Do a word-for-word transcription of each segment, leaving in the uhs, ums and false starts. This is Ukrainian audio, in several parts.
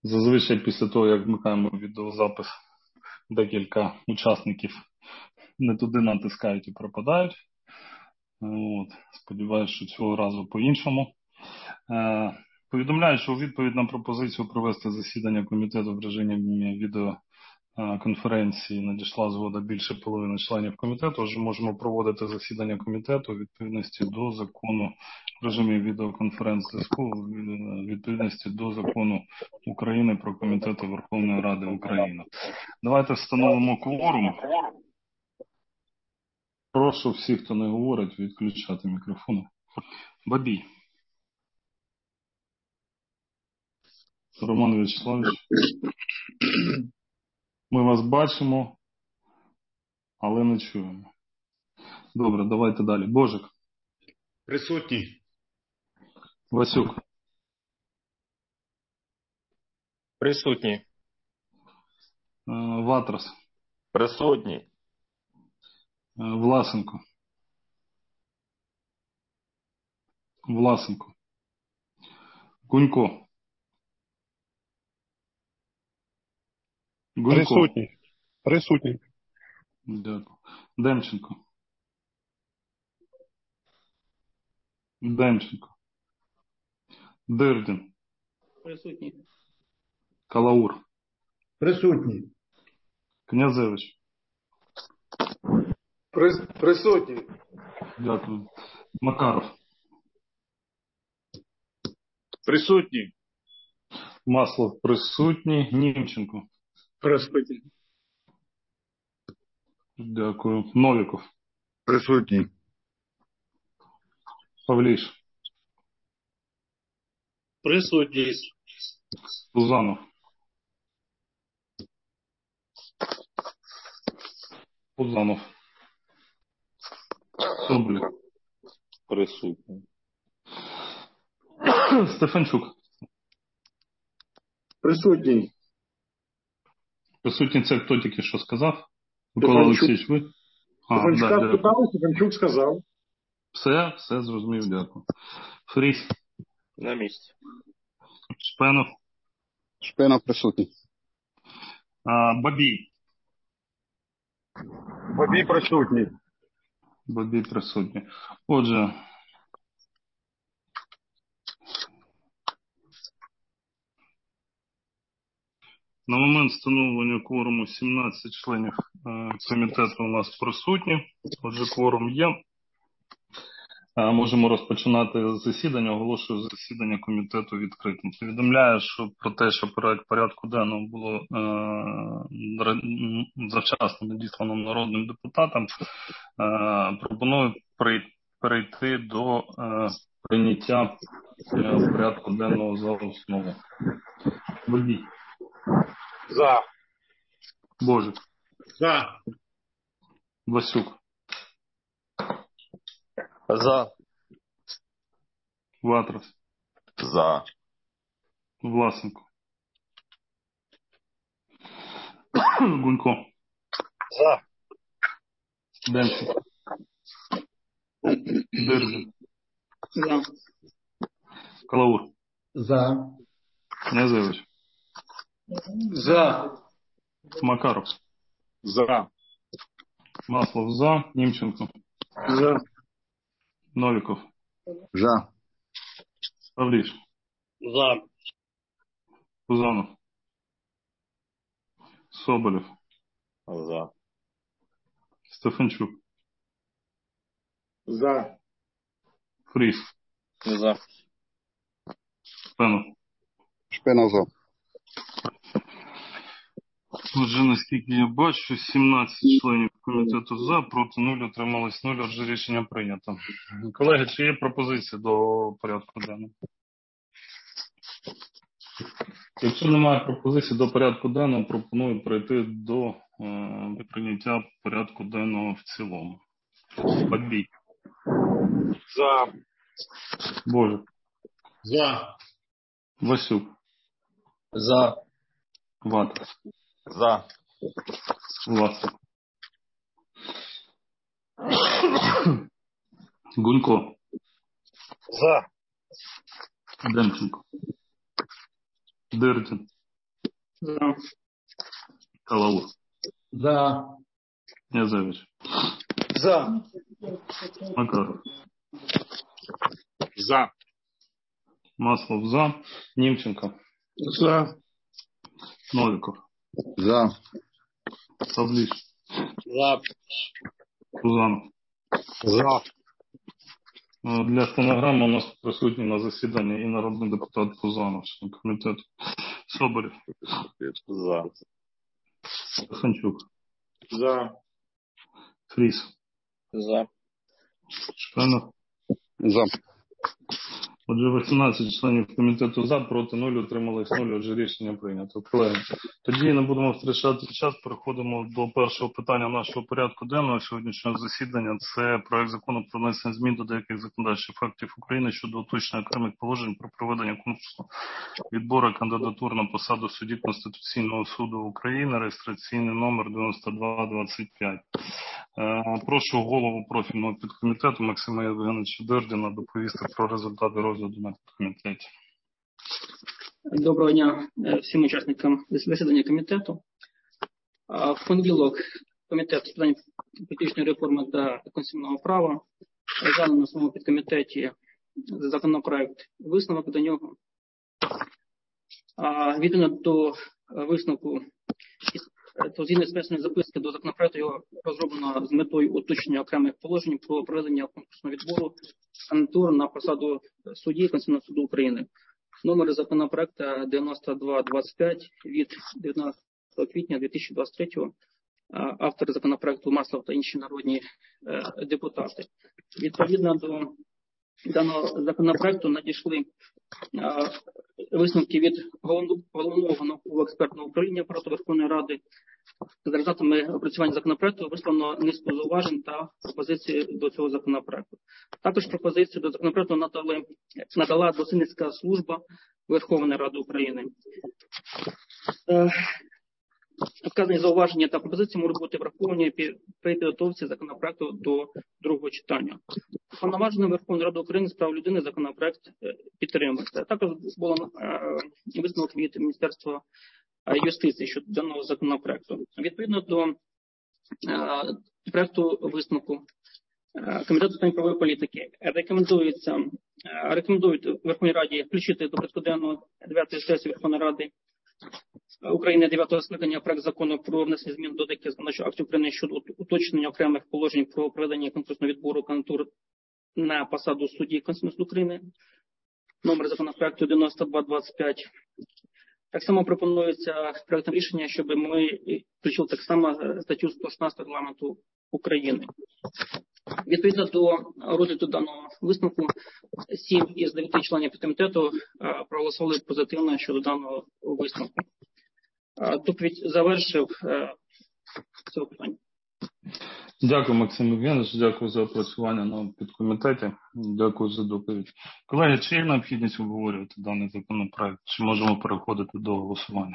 Зазвичай після того, як вмикаємо відеозапис, декілька учасників не туди натискають і пропадають. От. Сподіваюся, що цього разу по-іншому. Е, повідомляю, що у відповідь на пропозицію провести засідання комітету в режимі відеоконференції надійшла згода більше половини членів комітету. Тож можемо проводити засідання комітету у відповідності до закону в режимі відеоконференц-зв'язку, у відповідності до закону України про комітети Верховної Ради України. Давайте встановимо кворум. Прошу всіх, хто не говорить, відключати мікрофони. Бабій. Роман Вячеславович. Ми вас бачимо, але не чуємо. Добре, давайте далі. Божик. Присутній. Васюк. Присутній. Ватрас. Присутній. Власенко. Власенко. Гунько. Гунько. Присутній. Присутній. Дякую. Демченко. Демченко. Дирдін. Присутній. Калаур. Присутній. Князевич. Прис... Присутній. Дякую. Макаров. Присутній. Маслов присутній. Німченко. Присутній. Дякую. Новіков. Присутній. Павліш. Присутній. Пузанов. Пузанов. Соболєв. Присутній. Стефанчук. Присутній. Присутній це хто тільки що сказав? Микола Олексійович, ви? А, Стефанчука да, дякую. спитали, Стефанчук сказав. Все, все зрозумів, дякую. Фріс. На місці. Шпенов. Шпенов присутній. А, Бабій. Бабій присутній. Бабій присутній. Отже, на момент встановлення кворуму сімнадцять членів е, комітету у нас присутні. Отже, кворум є. Е, можемо розпочинати засідання. Оголошую засідання комітету відкритим. Повідомляю, що про те, що проект порядку денного було е, завчасно надіслано народним депутатам, е, пропоную при, перейти до е, прийняття е, порядку денного за основу. Водій. За. Божик. За. Васюк. За. Ватрас. За. Власенко. Гунько. За. Демченко. Дирдін. За. Калаур. За. Князевич. За. Макаров. За. Маслов за. Німченко. За. Новіков. За. Павліш. За. Пузанов. Соболєв. За. Стефанчук. За. Фріс. За. Шпенов. Шпенов за. Отже, наскільки я бачу, сімнадцять членів комітету за, проти нуль, отрималось нуль, отже рішення прийнято. Колеги, чи є пропозиції до порядку денного? Якщо немає пропозицій до порядку денного, пропоную перейти до е, прийняття порядку денного в цілому. Бабій. За. Боже. За. Васюк. За. Ватрас. За. Власенко. Гунько. За. Демченко. Дирдін. За. Калаур. За. Князевич. За. Макаров. За. Маслов за. Німченко. За. Новиков. За. Павліш. За. Пузанов. За. Для стенограми у нас присутні на засіданні і народний депутат Пузанов, член комітету. Соболєв. За. Стефанчук. За. Фріс. За. Шпенов. За. Отже, вісімнадцять членів комітету за, проти нуль, утримались нуль, отже рішення прийнято. Колеги, тоді не будемо втрачати час, переходимо до першого питання нашого порядку денного сьогоднішнього засідання. Це проект закону про внесення змін до деяких законодавчих актів України щодо уточнення окремих положень про проведення конкурсу відбору кандидатур на посаду судді Конституційного суду України, реєстраційний номер дев'яносто два двадцять п'ять. Прошу голову профільного підкомітету Максима Євгеновича Дирдіна доповісти про результати розгляду на підкомітеті. Доброго дня всім учасникам засідання комітету. В понеділок комітет з питань політичної реформи та конституційного права розглянув на своєму підкомітеті законопроект, висновок до нього. Відповідно до висновку, то згідно з внесеної записки до законопроекту його розроблено з метою уточнення окремих положень про проведення конкурсного відбору кандидатур на посаду судді Конституційного суду України. Номер законопроекту дев'яносто два двадцять п'ять від дев'ятнадцятого квітня дві тисячі двадцять третього. Автори законопроекту Маслов та інші народні депутати. Відповідно до даного законопроекту надійшли висновки від головного науково-експертного управління Апарату Верховної Ради. За результатами опрацювання законопроекту висловлено низку зауважень та пропозицій до цього законопроекту. Також пропозицію до законопроекту надали, надала Дослідницька служба Верховної Ради України. Вказані зауваження та пропозиції можуть бути враховані при підготовці законопроекту до другого читання. Уповноважений Верховної Ради України з прав людини законопроект підтримується. Також було висновок від Міністерства юстиції щодо даного законопроекту. Відповідно до проекту висновку Комітету з питань правової політики рекомендується рекомендують Верховній Раді включити до порядку денного дев'ятої сесії Верховної Ради України дев'ятого скликання проект закону про внесення змін до деяких законодавчих актів України щодо уточнення окремих положень про проведення конкурсного відбору кандидатур на посаду судді Конституційного суду України. Номер законопроекту дев'яносто два двадцять п'ять. Так само пропонується проектом рішення, щоб ми включили так само статтю сто шістнадцять Регламенту України. Відповідно до розгляду даного висновку, сім із дев'яти членів підкомітету проголосували позитивно щодо даного висновку. Доповідь завершив цього питання. Дякую, Максим Євгенович, дякую за опрацювання на підкомітеті, дякую за доповідь. Колеги, чи є необхідність обговорювати даний законопроект, чи можемо переходити до голосування?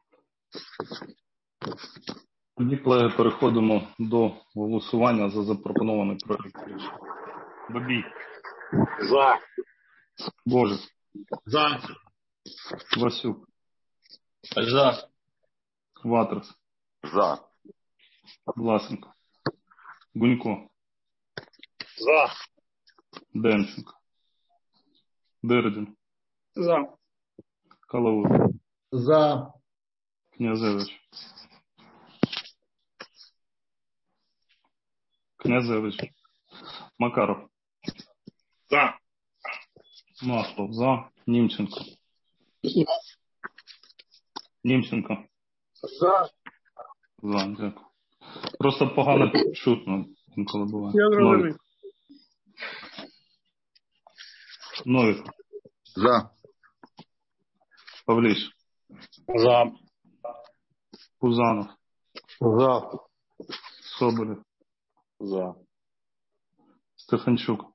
Тоді, колеги, переходимо до голосування за запропонований проект рішення. Бабій. За. Божик. За. Васюк. За. Ватрас. За. Власенко. Гунько. За. Демченко. Дирдін. За. Калаур. За. Князевич. Князевич. Макаров. За. Маслов. За. Німченко. Німченко. За. За, дякую. Просто погано чутно інколи буває. Я зрозумів. Новик. За. Павліш. За. Пузанов. За. Соболєв. За. Стефанчук.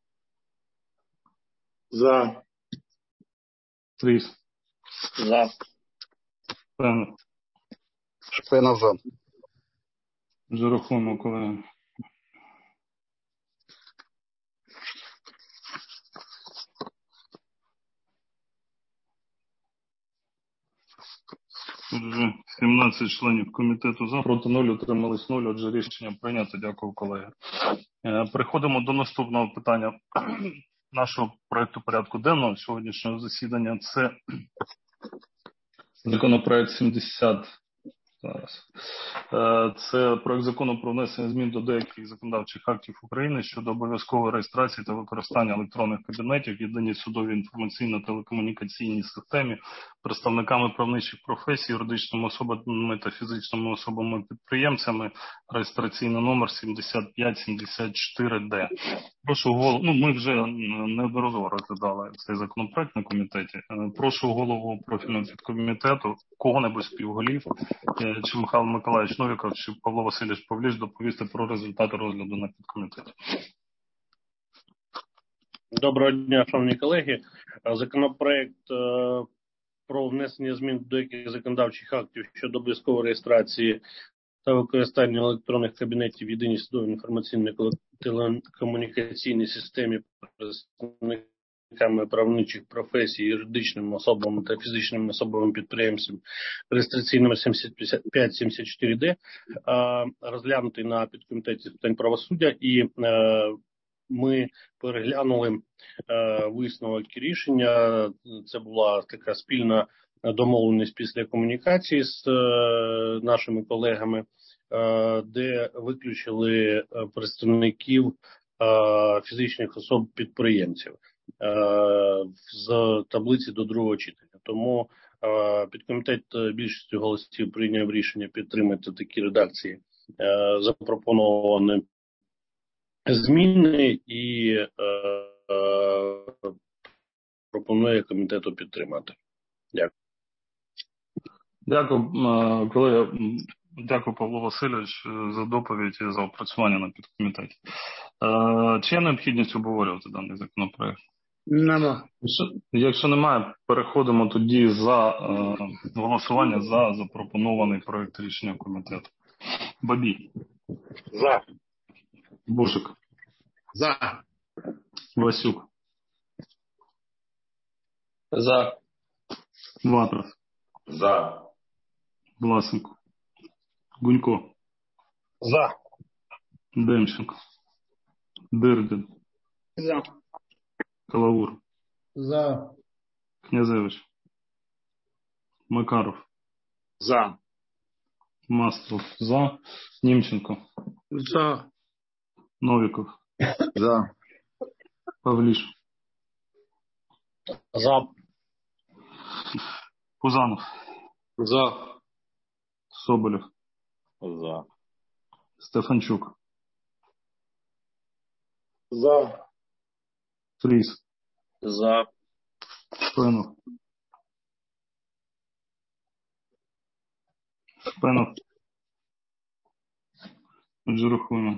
За. Фріс. За. Пенер. Шпенов за. Вже рахуємо, колеги. Отже, сімнадцять членів комітету за, проти нуль, утримались нуль. Отже, рішення прийнято. Дякую, колеги. Переходимо до наступного питання нашого проекту порядку денного сьогоднішнього засідання. Це законопроект сімдесят. Зараз. Це проект закону про внесення змін до деяких законодавчих актів України щодо обов'язкової реєстрації та використання електронних кабінетів в єдиній судовій інформаційно-телекомунікаційній системі представниками правничих професій, юридичними особами та фізичними особами-підприємцями, реєстраційний номер сімдесят п'ять сімдесят чотири де. Прошу голову, ну ми вже неодноразово розглядали цей законопроект на комітеті. Прошу голову профільного підкомітету, кого-небудь співголів, чи Михайло Миколаївич Новіков, чи Павло Васильович Павліш доповісти про результати розгляду на підкомітеті. Доброго дня, шановні колеги. Законопроект про внесення змін до деяких законодавчих актів щодо обов'язкової реєстрації та використання електронних кабінетів в єдиній судовій інформаційно-телекомунікаційній системі представниками правничих професій, юридичними особами та фізичними особами-підприємцями, реєстраційний номер сімдесят п'ять сімдесят чотири де, розглянутий на підкомітеті з питань правосуддя, і ми переглянули висновок і рішення. Це була така спільна домовленість після комунікації з нашими колегами, де виключили представників фізичних особ-підприємців з таблиці до другого читання. Тому підкомітет більшістю голосів прийняв рішення підтримати такі редакції запропоновані зміни і пропонує комітету підтримати. Дякую. Дякую, колеги. Дякую, Павло Васильович, за доповідь і за опрацювання на підкомітеті. Чи є необхідність обговорювати даний законопроект? Нема. Якщо немає, переходимо тоді за е, голосування за запропонований проект рішення комітету. Бабій. За. Бушик. За. Васюк. За. Ватрас. За. Власенко. Гунько. За. Демченко. Дирдін. За. Калаур. За. Князевич. Макаров. За. Мастров. За. Німченко. За. Новіков. За. Павліш. За. Пузанов. За. Соболєв. За. Стефанчук. За. Фріс. За. Шпенов. Шпенов. Отже, рахуємо.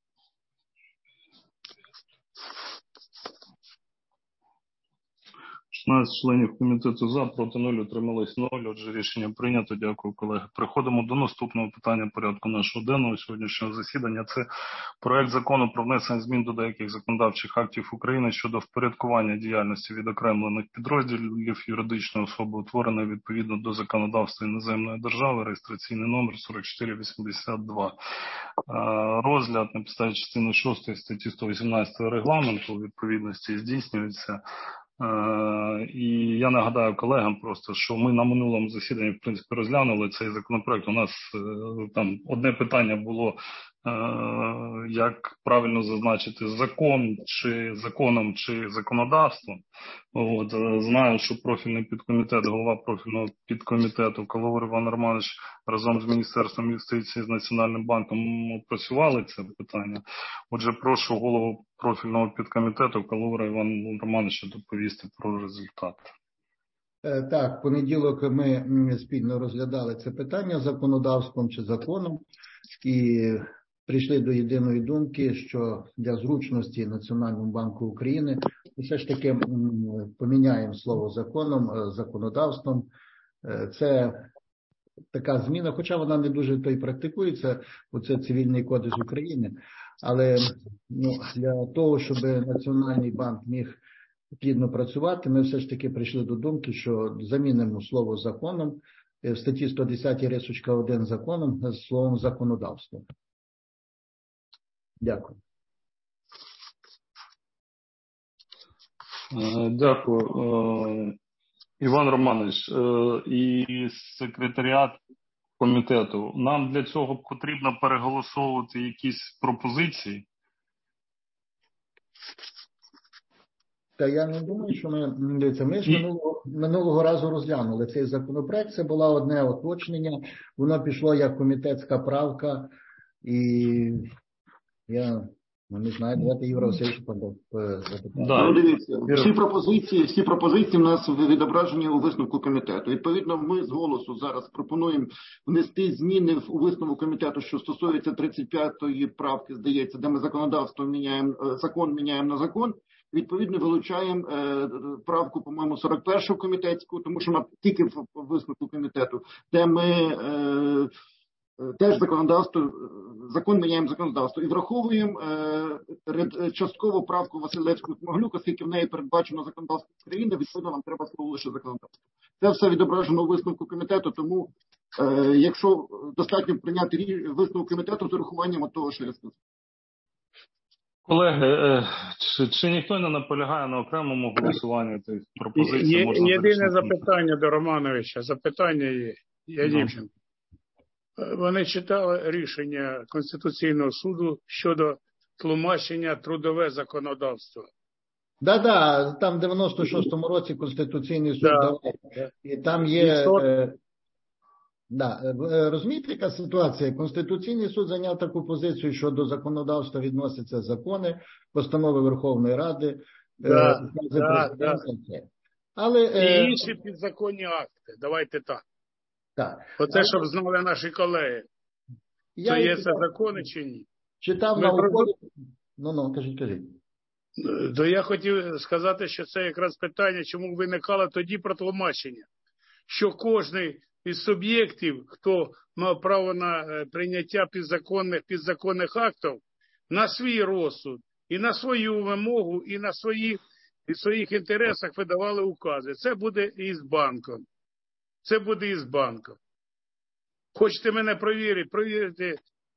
шістнадцять членів комітету за, проти нуль, утримались нуль. Отже, рішення прийнято. Дякую, колеги. Переходимо до наступного питання порядку нашого денного сьогоднішнього засідання. Це проект закону про внесення змін до деяких законодавчих актів України щодо впорядкування діяльності відокремлених підрозділів юридичної особи, утвореної відповідно до законодавства іноземної держави, реєстраційний номер сорок чотири вісімдесят два. Розгляд на підставі частини шостої статті сто вісімнадцять регламенту у відповідності здійснюється. І я нагадаю колегам просто, що ми на минулому засіданні, в принципі, розглянули цей законопроект. У нас там одне питання було, як правильно зазначити, закон чи законом чи законодавством. От, знаю, що профільний підкомітет, голова профільного підкомітету Калаур Іван Романович разом з Міністерством юстиції, з Національним банком опрацювали це питання. Отже, прошу голову профільного підкомітету Калаура Івана Романовича доповісти про результат. Так, в понеділок ми спільно розглядали це питання законодавством чи законом і прийшли до єдиної думки, що для зручності Національному банку України все ж таки поміняємо слово законом, законодавством. Це така зміна, хоча вона не дуже то й практикується, бо це Цивільний кодекс України, але ну, для того, щоб Національний банк міг плідно працювати, ми все ж таки прийшли до думки, що замінимо слово законом в статті сто десять рисочка один законом з словом законодавство. Дякую. Дякую. Іван Романович, і секретаріат комітету, нам для цього потрібно переголосовувати якісь пропозиції? Та я не думаю, що ми, це ми ж минулого, минулого разу розглянули цей законопроект, це було одне уточнення, воно пішло як комітетська правка, і я ну, не знаю, давайте Ігор Васильович Да. Ну, дивіться, всі пропозиції, всі пропозиції в нас відображені у висновку комітету. Відповідно, ми з голосу зараз пропонуємо внести зміни у висновок комітету, що стосується тридцять п'ятої правки, здається, де ми законодавство міняємо, закон міняємо на закон. Відповідно, вилучаємо е, правку, по-моєму, сорок першу комітетську, тому що вона тільки в висновку комітету, де ми е, теж законодавство, закон міняємо законодавство і враховуємо е, частково правку Василевську-Смаглюк, оскільки в неї передбачено законодавство України, відповідно, нам треба слово лише законодавство. Це все відображено у висновку комітету, тому е, якщо достатньо прийняти висновок комітету з урахуванням того, що я сказав. Колеги, чи, чи ніхто не наполягає на окремому голосуванні цих пропозицій? Є, єдине запитання до Романовича. Запитання є. Я Дівченко. Вони читали рішення Конституційного суду щодо тлумачення трудове законодавство. Так, да, так, да, там в дев'яносто шостому році Конституційний суд да. давав. І там є... І е, да, розумієте, яка ситуація? Конституційний суд зайняв таку позицію, що до законодавства відносяться закони, постанови Верховної Ради, да, е, да, да. Але, е, і інші підзаконні акти. Давайте так. Так. Оце, щоб знали наші колеги. Я то є це закони чи ні? Читав наукові... Ну, ну, кажіть, кажіть. То я хотів сказати, що це якраз питання, чому виникало тоді про тлумачення. Що кожний із суб'єктів, хто мав право на прийняття підзаконних, підзаконних актів, на свій розсуд і на свою вимогу, і на своїх, і своїх інтересах видавали укази. Це буде і з банком. Це буде і з банком. Хочете мене провірити? Провірити.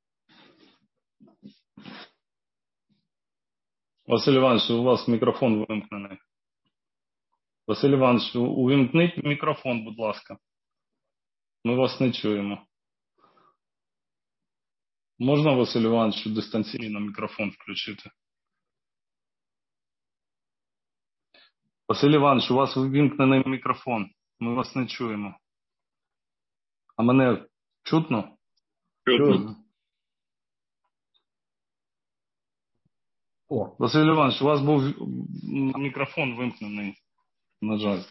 Василь Іванович, у вас мікрофон вимкнений. Василь Іванович, увімкніть мікрофон, будь ласка. Ми вас не чуємо. Можна, Василь Іванович, дистанційно мікрофон включити? Василь Іванович, у вас увімкнений мікрофон. Ми вас не чуємо. А мене чутно? Чутно. О. Василь Іванович, у вас був мікрофон вимкнений, на жаль.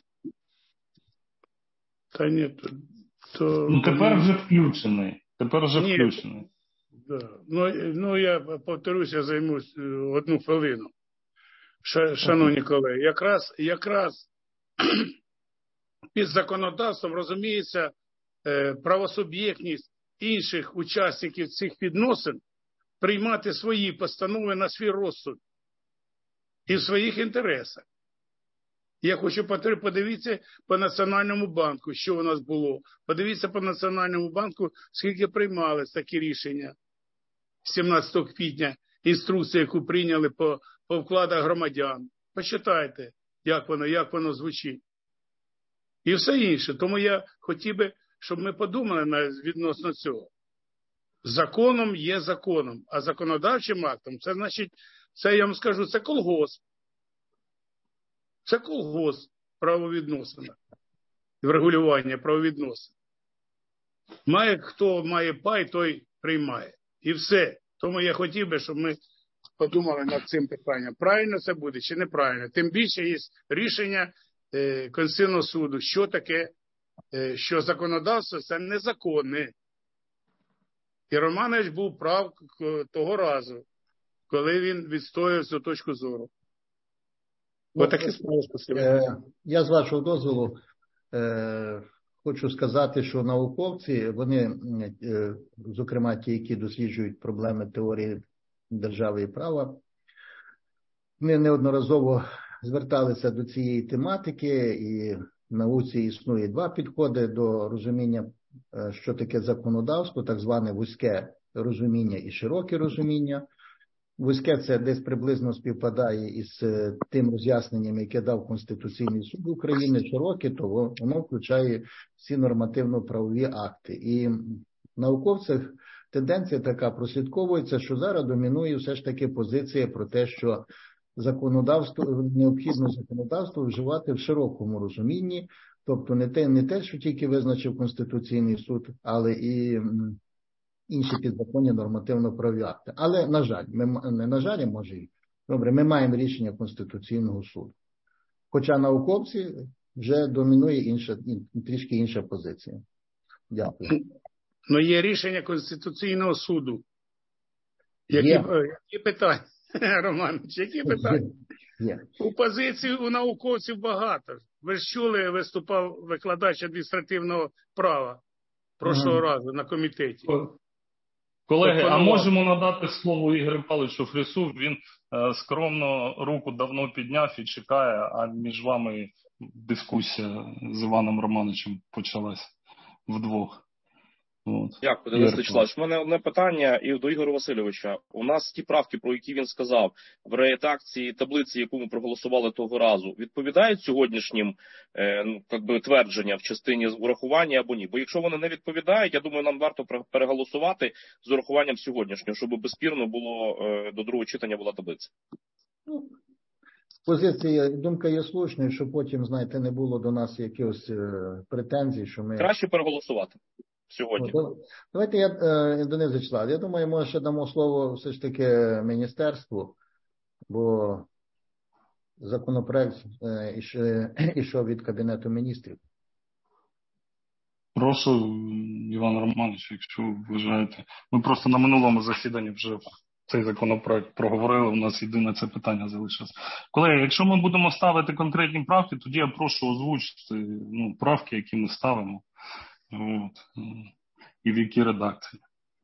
Та ні, то... то... Ну, тепер вже включений. Тепер вже ні. включений. Да. Ну, ну, я повторюся, займусь одну хвилину. Шановні колеги, якраз, якраз під законодавством розуміється правосуб'єктність інших учасників цих відносин приймати свої постанови на свій розсуд і в своїх інтересах. Я хочу подивитися по Національному банку, що у нас було. Подивіться по Національному банку, скільки приймались такі рішення. сімнадцятого квітня інструкція, яку прийняли по, по вкладах громадян. Почитайте, як воно, як воно звучить. І все інше. Тому я хотів би, щоб ми подумали на, відносно цього. Законом є законом, а законодавчим актом, це значить, це я вам скажу, це колгосп. Це колгосп правовідносин, врегулювання правовідносин. Має, хто має пай, той приймає. І все. Тому я хотів би, щоб ми подумали над цим питанням. Правильно це буде чи неправильно. Тим більше є рішення е, Конституційного суду, що таке, е, що законодавство це незаконне. І Романович був прав того разу, коли він відстоював цю точку зору. Отакі справи, спасибо. Я з вашого дозволу е, хочу сказати, що науковці, вони, е, зокрема ті, які досліджують проблеми теорії держави і права, вони неодноразово зверталися до цієї тематики і В науці існує два підходи до розуміння, що таке законодавство, так зване вузьке розуміння і широке розуміння. Вузьке – це десь приблизно співпадає із тим роз'ясненням, яке дав Конституційний суд України. Широке, то воно включає всі нормативно-правові акти. І в науковцях тенденція така прослідковується, що зараз домінує все ж таки позиція про те, що законодавство, необхідно законодавство вживати в широкому розумінні, тобто не те, не те, що тільки визначив Конституційний суд, але і інші підзаконні нормативно-правові акти. Але, на жаль, ми, не на жаль, може і добре, ми маємо рішення Конституційного суду. Хоча науковці вже домінує інша, трішки інша позиція. Дякую. Ну, є рішення Конституційного суду. Які, Є. які питання, Романович, які питання? Є. У позиції у науковців багато. Ви ж чули, виступав викладач адміністративного права прошлого ага. разу на комітеті. Колеги, а можемо надати слово Ігорю Павловичу Фрісу? Він е, скромно руку давно підняв і чекає, а між вами дискусія з Іваном Романовичем почалась вдвох. От. Дякую, Денис Вячеславович. У мене одне питання і до Ігоря Васильовича. У нас ті правки, про які він сказав, в редакції таблиці, яку ми проголосували того разу, відповідають сьогоднішнім е, ну, як би, твердження в частині урахування або ні? Бо якщо вони не відповідають, я думаю, нам варто переголосувати з урахуванням сьогоднішнього, щоб безспірно було е, до другого читання була таблиця. Позиція, думка є слушною, що потім, знаєте, не було до нас якихось е, претензій, що ми... Краще переголосувати. Сьогодні. О, давайте я, Денис Вячеславович, я думаю, ми ще дамо слово все ж таки міністерству, бо законопроект ішов від Кабінету міністрів. Прошу, Іван Романович, якщо вважаєте. Ми просто на минулому засіданні вже цей законопроект проговорили, у нас єдине це питання залишилось. Колеги, якщо ми будемо ставити конкретні правки, тоді я прошу озвучити ну, правки, які ми ставимо. От. І в якій редакції.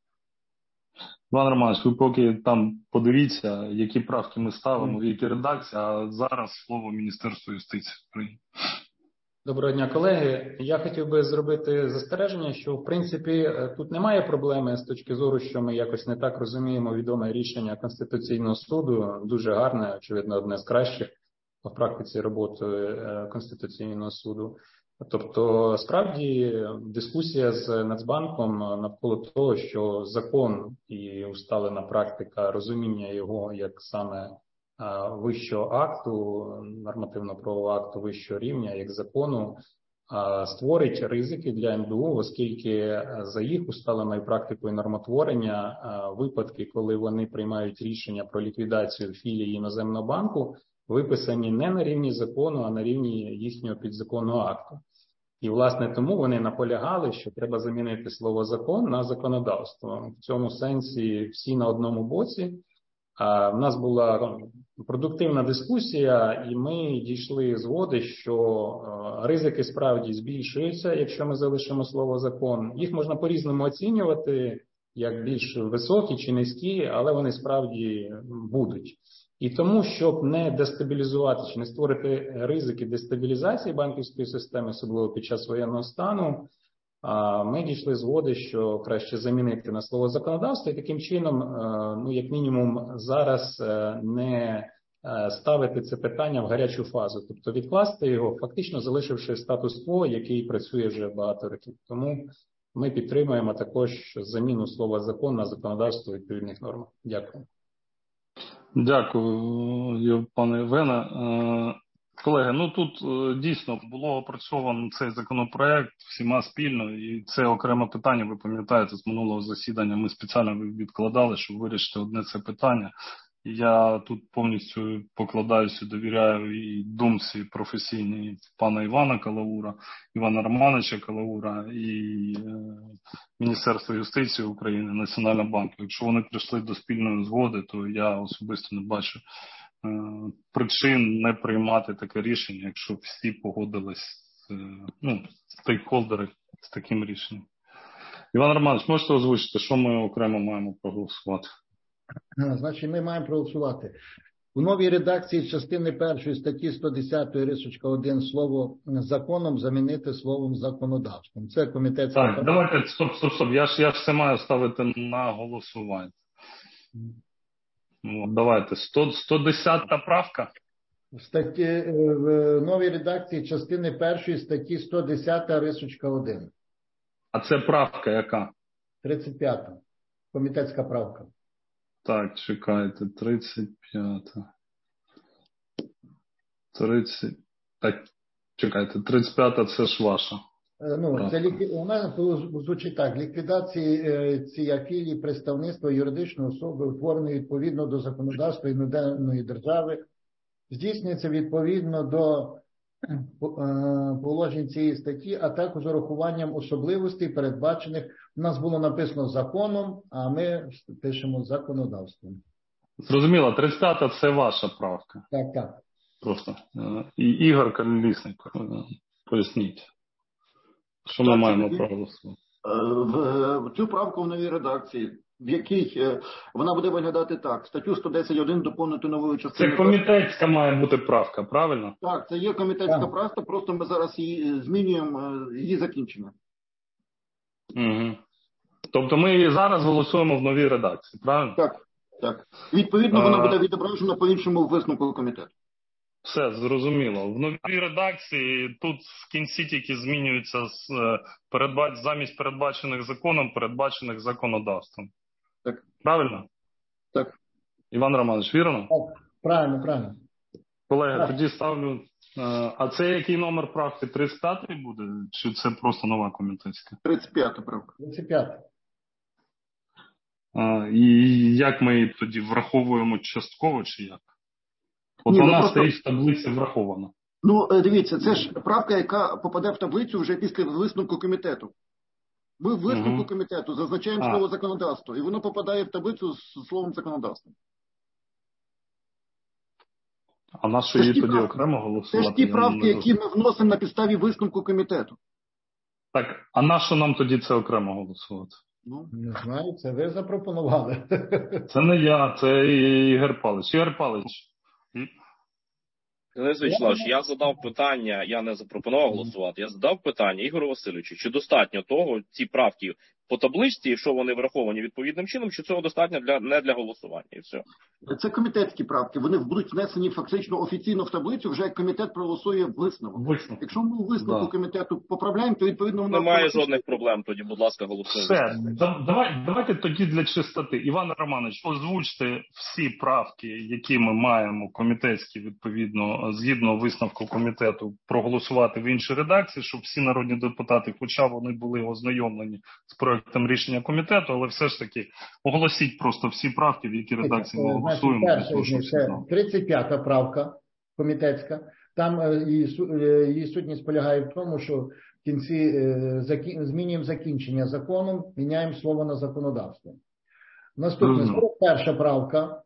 Іван Романович, ви поки там подивіться, які правки ми ставимо, в якій редакції, а зараз слово Міністерству юстиції України. Доброго дня, колеги. Я хотів би зробити застереження, що в принципі тут немає проблеми з точки зору, що ми якось не так розуміємо відоме рішення Конституційного суду, дуже гарне, очевидно, одне з кращих в практиці роботи Конституційного суду. Тобто, справді, дискусія з Нацбанком навколо того, що закон і усталена практика розуміння його як саме вищого акту, нормативно-правового акту вищого рівня, як закону, створить ризики для ен бе у, оскільки за їх усталеною практикою нормотворення випадки, коли вони приймають рішення про ліквідацію філії іноземного банку, виписані не на рівні закону, а на рівні їхнього підзаконного акту. І, власне, тому вони наполягали, що треба замінити слово «закон» на «законодавство». В цьому сенсі всі на одному боці. А в нас була продуктивна дискусія, і ми дійшли згоди, що ризики справді збільшуються, якщо ми залишимо слово «закон». Їх можна по-різному оцінювати, як більш високі чи низькі, але вони справді будуть. І тому, щоб не дестабілізувати чи не створити ризики дестабілізації банківської системи, особливо під час воєнного стану, ми дійшли згоди, що краще замінити на слово «законодавство» і таким чином, ну, як мінімум, зараз не ставити це питання в гарячу фазу, тобто відкласти його, фактично залишивши статус-кво, який працює вже багато років. Тому ми підтримуємо також заміну слова «закон» на «законодавство» у відповідних нормах. Дякую. Дякую, пане Євгене. Колеги, ну тут дійсно було опрацьовано цей законопроект всіма спільно, і це окреме питання, ви пам'ятаєте, з минулого засідання ми спеціально відкладали, щоб вирішити одне це питання. Я тут повністю покладаюся, довіряю і думці професійній пана Івана Калаура, Івана Романовича Калаура і е, Міністерства юстиції України, Національного банку. Якщо вони прийшли до спільної згоди, то я особисто не бачу е, причин не приймати таке рішення, якщо всі погодились, е, ну, стейкхолдери з таким рішенням. Іван Романович, можете озвучити, що ми окремо маємо проголосувати? Значить, ми маємо проголосувати У новій редакції частини першої статті сто десять рисочка один слово «законом» замінити словом «законодавством». Це комітетська... Так, давайте, стоп, стоп, стоп. Я ж, я ж це маю ставити на голосування. Ну, давайте, сто, сто десята правка. В, статті, в новій редакції частини першої статті сто десять рисочка один. А це правка яка? тридцять п'ята. Комітетська правка. Так, чекайте, тридцять п'ята. тридцять. Так, чекайте, тридцять п'ята це ж ваша. Ну, це лікві... у мене звучить так. Ліквідації е, цієї філії представництва юридичної особи, утвореної відповідно до законодавства іноземної держави, здійснюється відповідно до е, положень цієї статті, а також з урахуванням особливостей, передбачених. У нас було написано законом, а ми пишемо законодавством. Зрозуміло, тридцять п'ята це ваша правка. Так, так. Просто. І Ігор Колісник, поясніть, що ми маємо проголосувати. В цю правку в новій редакції, в якій вона буде виглядати так. Статтю сто десять один доповнити новою частиною. Це комітетська має бути правка, правильно? Так, це є комітетська правка, просто ми зараз її змінюємо, її закінчення. Угу. Тобто ми її зараз голосуємо в новій редакції, правильно? Так, так. Відповідно, вона буде відображена по-іншому в висновку комітету. Все, зрозуміло. В новій редакції тут в кінці тільки змінюється з, передбач, замість передбачених законом, передбачених законодавством. Так. Правильно? Так. Іван Романович, вірно? Так, правильно, правильно. Колеги, так. Тоді ставлю. А це який номер правки? тридцять п'ятий буде? Чи це просто нова комітетська? тридцять п'ята правка. тридцять п'ята. І як ми її тоді враховуємо частково, чи як? От Ні, вона просто... стоїть в таблиці врахована. Ну, дивіться, це ж правка, яка попаде в таблицю вже після висновку комітету. Ми в висновку угу. комітету зазначаємо а. слово законодавство, і воно попадає в таблицю з словом законодавство. А на що її тоді правки. Окремо голосувати? Це ж ті правки, які ми вносимо на підставі висновку комітету. Так, а на що нам тоді це окремо голосувати? Ну, не знаю, це ви запропонували. Це не я, це Ігор Павлович. Ігор Павлович. Денис Вячеславович, я задав питання, я не запропонував голосувати, я задав питання Ігору Васильовичу, чи достатньо того, ці правки по табличці, що вони враховані відповідним чином, чи цього достатньо для не для голосування, і все. Це комітетські правки, вони будуть внесені фактично офіційно в таблицю, вже як комітет проголосує висновок. Висновок. Якщо ми висновку да. комітету поправляємо, то відповідно воно... Немає фактично... жодних проблем, тоді, будь ласка, голосуємо. Все, давай, давайте тоді для чистоти. Іван Романович, озвучте всі правки, які ми маємо комітетські, відповідно, згідно висновку комітету, проголосувати в іншій редакції, щоб всі народні депутати, хоча вони були ознайомлені з проектом рішення комітету, але все ж таки оголосіть просто всі правки, в які редакції ми голосуємо. Це тридцять п'ята правка комітетська. Там її, її сутність полягає в тому, що в кінці змінюємо закінчення законом, міняємо слово на законодавство. Наступне, сорок перша правка.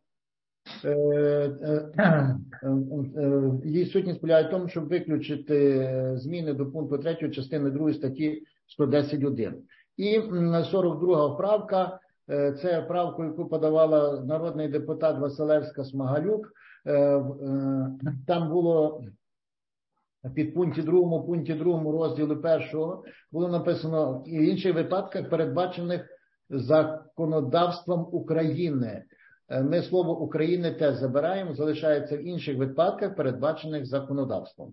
Її сутність полягає в тому, щоб виключити зміни до пункту третього частини другої статті сто десять один. І сорок друга правка, це правку, яку подавала народний депутат Василевська-Смагалюк. Там було під пункті другому, пункті другому розділу першого було написано і в інших випадках, передбачених законодавством України. Ми слово України теж забираємо, залишається в інших випадках, передбачених законодавством.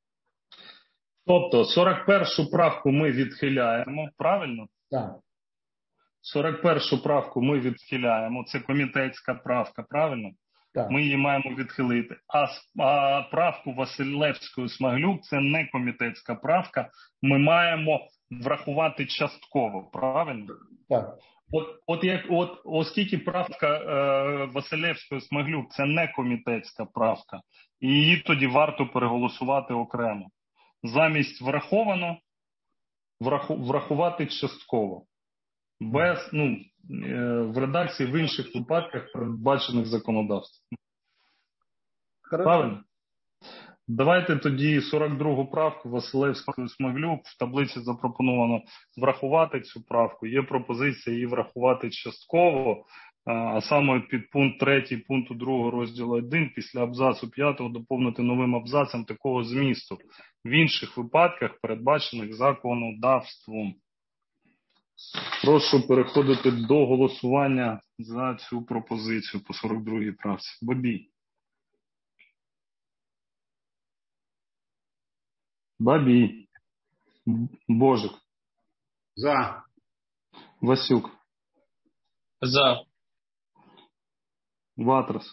Тобто сорок першу правку ми відхиляємо, правильно? Так. сорок першу правку ми відхиляємо, це комітетська правка, правильно? Так. Ми її маємо відхилити. А, а правку Василевської-Смаглюк це не комітетська правка, ми маємо врахувати частково, правильно? Так. От, от, як, от оскільки правка е, Василевської-Смаглюк це не комітетська правка, і її тоді варто переголосувати окремо. Замість враховано, враху, врахувати частково. Без, ну, в редакції в інших випадках, передбачених законодавством. Правильно? Давайте тоді сорок другу правку Василевської-Смаглюк в таблиці запропоновано врахувати цю правку. Є пропозиція її врахувати частково. а саме під пункт третій пункту другого розділу один після абзацу п'ятого доповнити новим абзацем такого змісту: в інших випадках, передбачених законодавством. Прошу переходити до голосування за цю пропозицію по сорок другій правці. Бабій. Бабій. Божик. За. Васюк. За. Ватрас.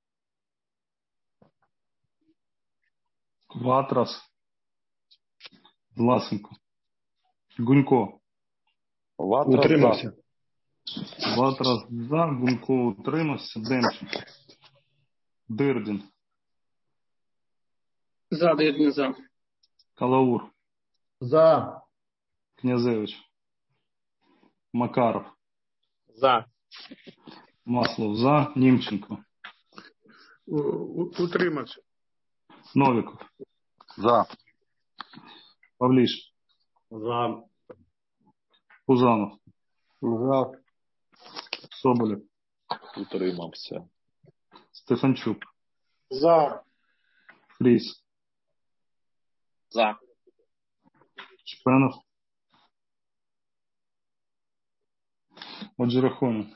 Ватрас. Власенко. Гунько. Ватрас Утримався. Ватрас за. Гунько утримався. Демченко. Дирдін. За, Дирдін за. Калаур. За. Князевич. Макаров. За. Маслов за. Німченко. Утримався. Новиков. За. Павліш. За. Пузанов. За. Соболєв. Утримався. Стефанчук. За. Фріс. За. Шпенов. Отже, рахунок.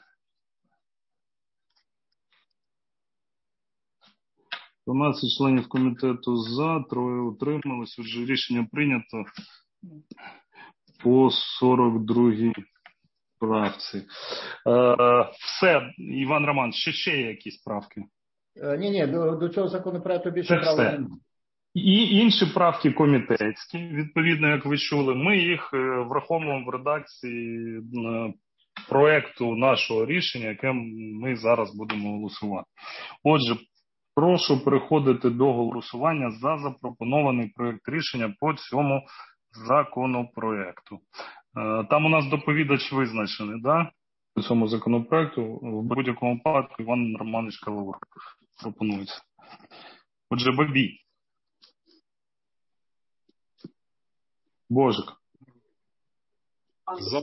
дванадцять членів комітету за, троє утримались. Отже, рішення прийнято по сорок другій правці. Е, все, Іван Роман, ще ще є якісь правки? Ні, ні, до, до цього законопроекту більше Це права все. немає. І інші правки комітетські, відповідно, як ви чули, ми їх враховуємо в редакції проекту нашого рішення, яке ми зараз будемо голосувати. Отже, прошу переходити до голосування за запропонований проект рішення по цьому законопроекту. Там у нас доповідач визначений, да? По цьому законопроекту в будь-якому випадку Іван Романович Калаур пропонується. Отже, Бабій. Божик. За.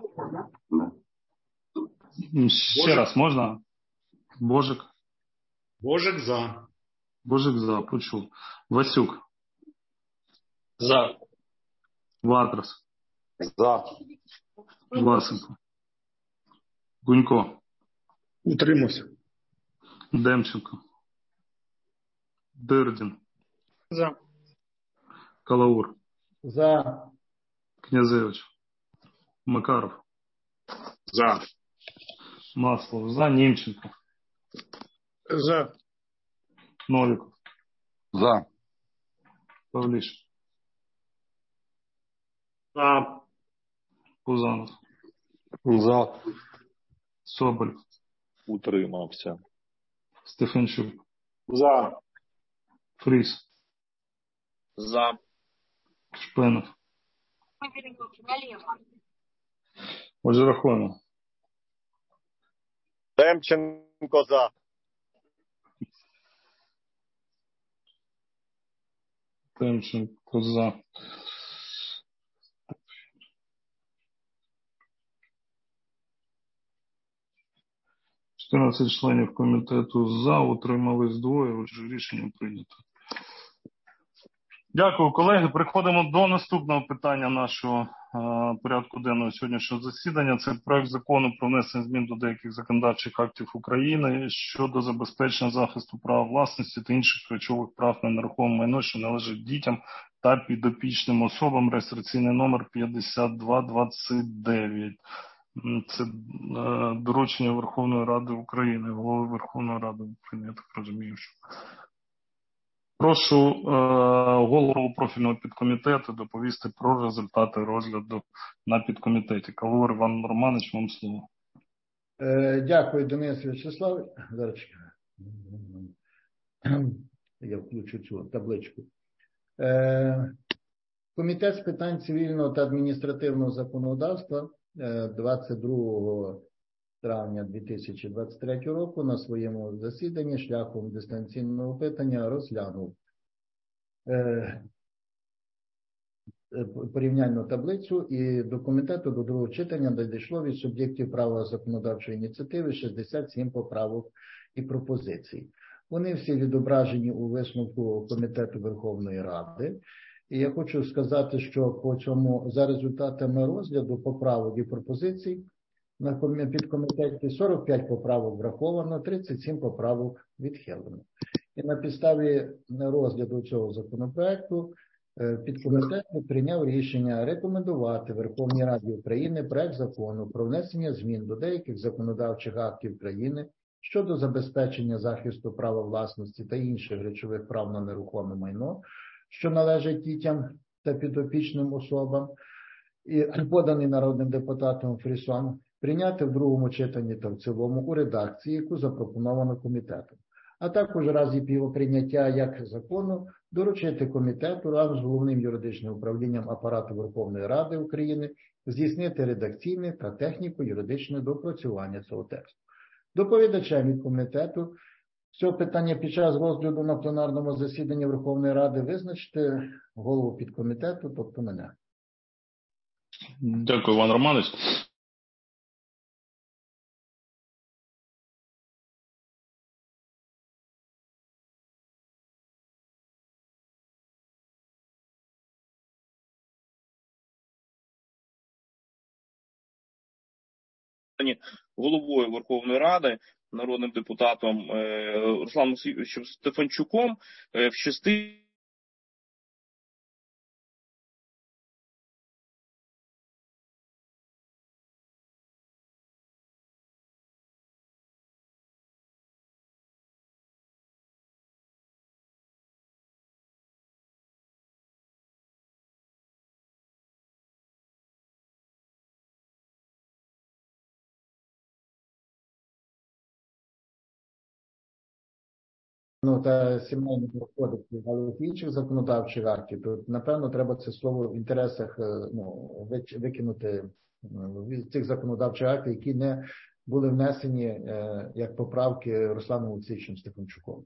Ще Божик. раз можна? Божик. Божик за. Божик за, почув. Васюк. За. Ватрас. За. Власенко. Гунько. Утримався. Демченко. Дирдін. За. Калаур. За. Князевич. Макаров. За. Маслов за. Німченко. За. Новиков. За. Павліш. За. Пузанов. За. Соболєв. Утримався. Стефанчук. За. Фріс. За. Шпенов. Отже, рахуємо. Демченко за. Демченко за. чотирнадцять членів комітету за, утримались двоє, отже, рішення прийнято. Дякую, колеги. Переходимо до наступного питання нашого е, порядку денного сьогоднішнього засідання. Це проект закону про внесення змін до деяких законодавчих актів України щодо забезпечення захисту права власності та інших речових прав на нерухоме майно, що належить дітям та підопічним особам, реєстраційний номер п'ятдесят два двадцять дев'ять. Це е, доручення Верховної Ради України, голови Верховної Ради України, я так розумію, що. Прошу е, голову профільного підкомітету доповісти про результати розгляду на підкомітеті. Калаур Іван Романович, вам слово. Е, дякую, Денис Вячеславович. Зараз я включу цю табличку. Е, Комітет з питань цивільного та адміністративного законодавства двадцять другого травня дві тисячі двадцять третього року на своєму засіданні шляхом дистанційного опитання розглянув порівняльну таблицю, і до комітету до другого читання надійшло від суб'єктів права законодавчої ініціативи шістдесят сім поправок і пропозицій. Вони всі відображені у висновку Комітету Верховної Ради. І я хочу сказати, що по цьому, за результатами розгляду поправок і пропозицій на підкомітеті сорок п'ять поправок враховано, тридцять сім поправок відхилено. І на підставі розгляду цього законопроекту підкомітет прийняв рішення рекомендувати Верховній Раді України проект закону про внесення змін до деяких законодавчих актів країни щодо забезпечення захисту права власності та інших речових прав на нерухоме майно, що належить дітям та підопічним особам, і поданий народним депутатом Фрісом, прийняти в другому читанні та в цілому у редакції, яку запропоновано комітетом. А також в разі його прийняття як закону доручити комітету разом з Головним юридичним управлінням Апарату Верховної Ради України здійснити редакційне та техніко-юридичне доопрацювання цього тексту. Доповідачем від комітету цього питання під час розгляду на пленарному засіданні Верховної Ради визначити голову підкомітету, тобто мене. Дякую, Іван Романович. Головою Верховної Ради, народним депутатом Русланом Олексійовичем Стефанчуком в частині Ну, та сімейного кодексу, але в інших законодавчих актів, то, напевно, треба це слово в інтересах ну, викинути з цих законодавчих актів, які не були внесені е, як поправки Русланом Олексійовичем Стефанчуком.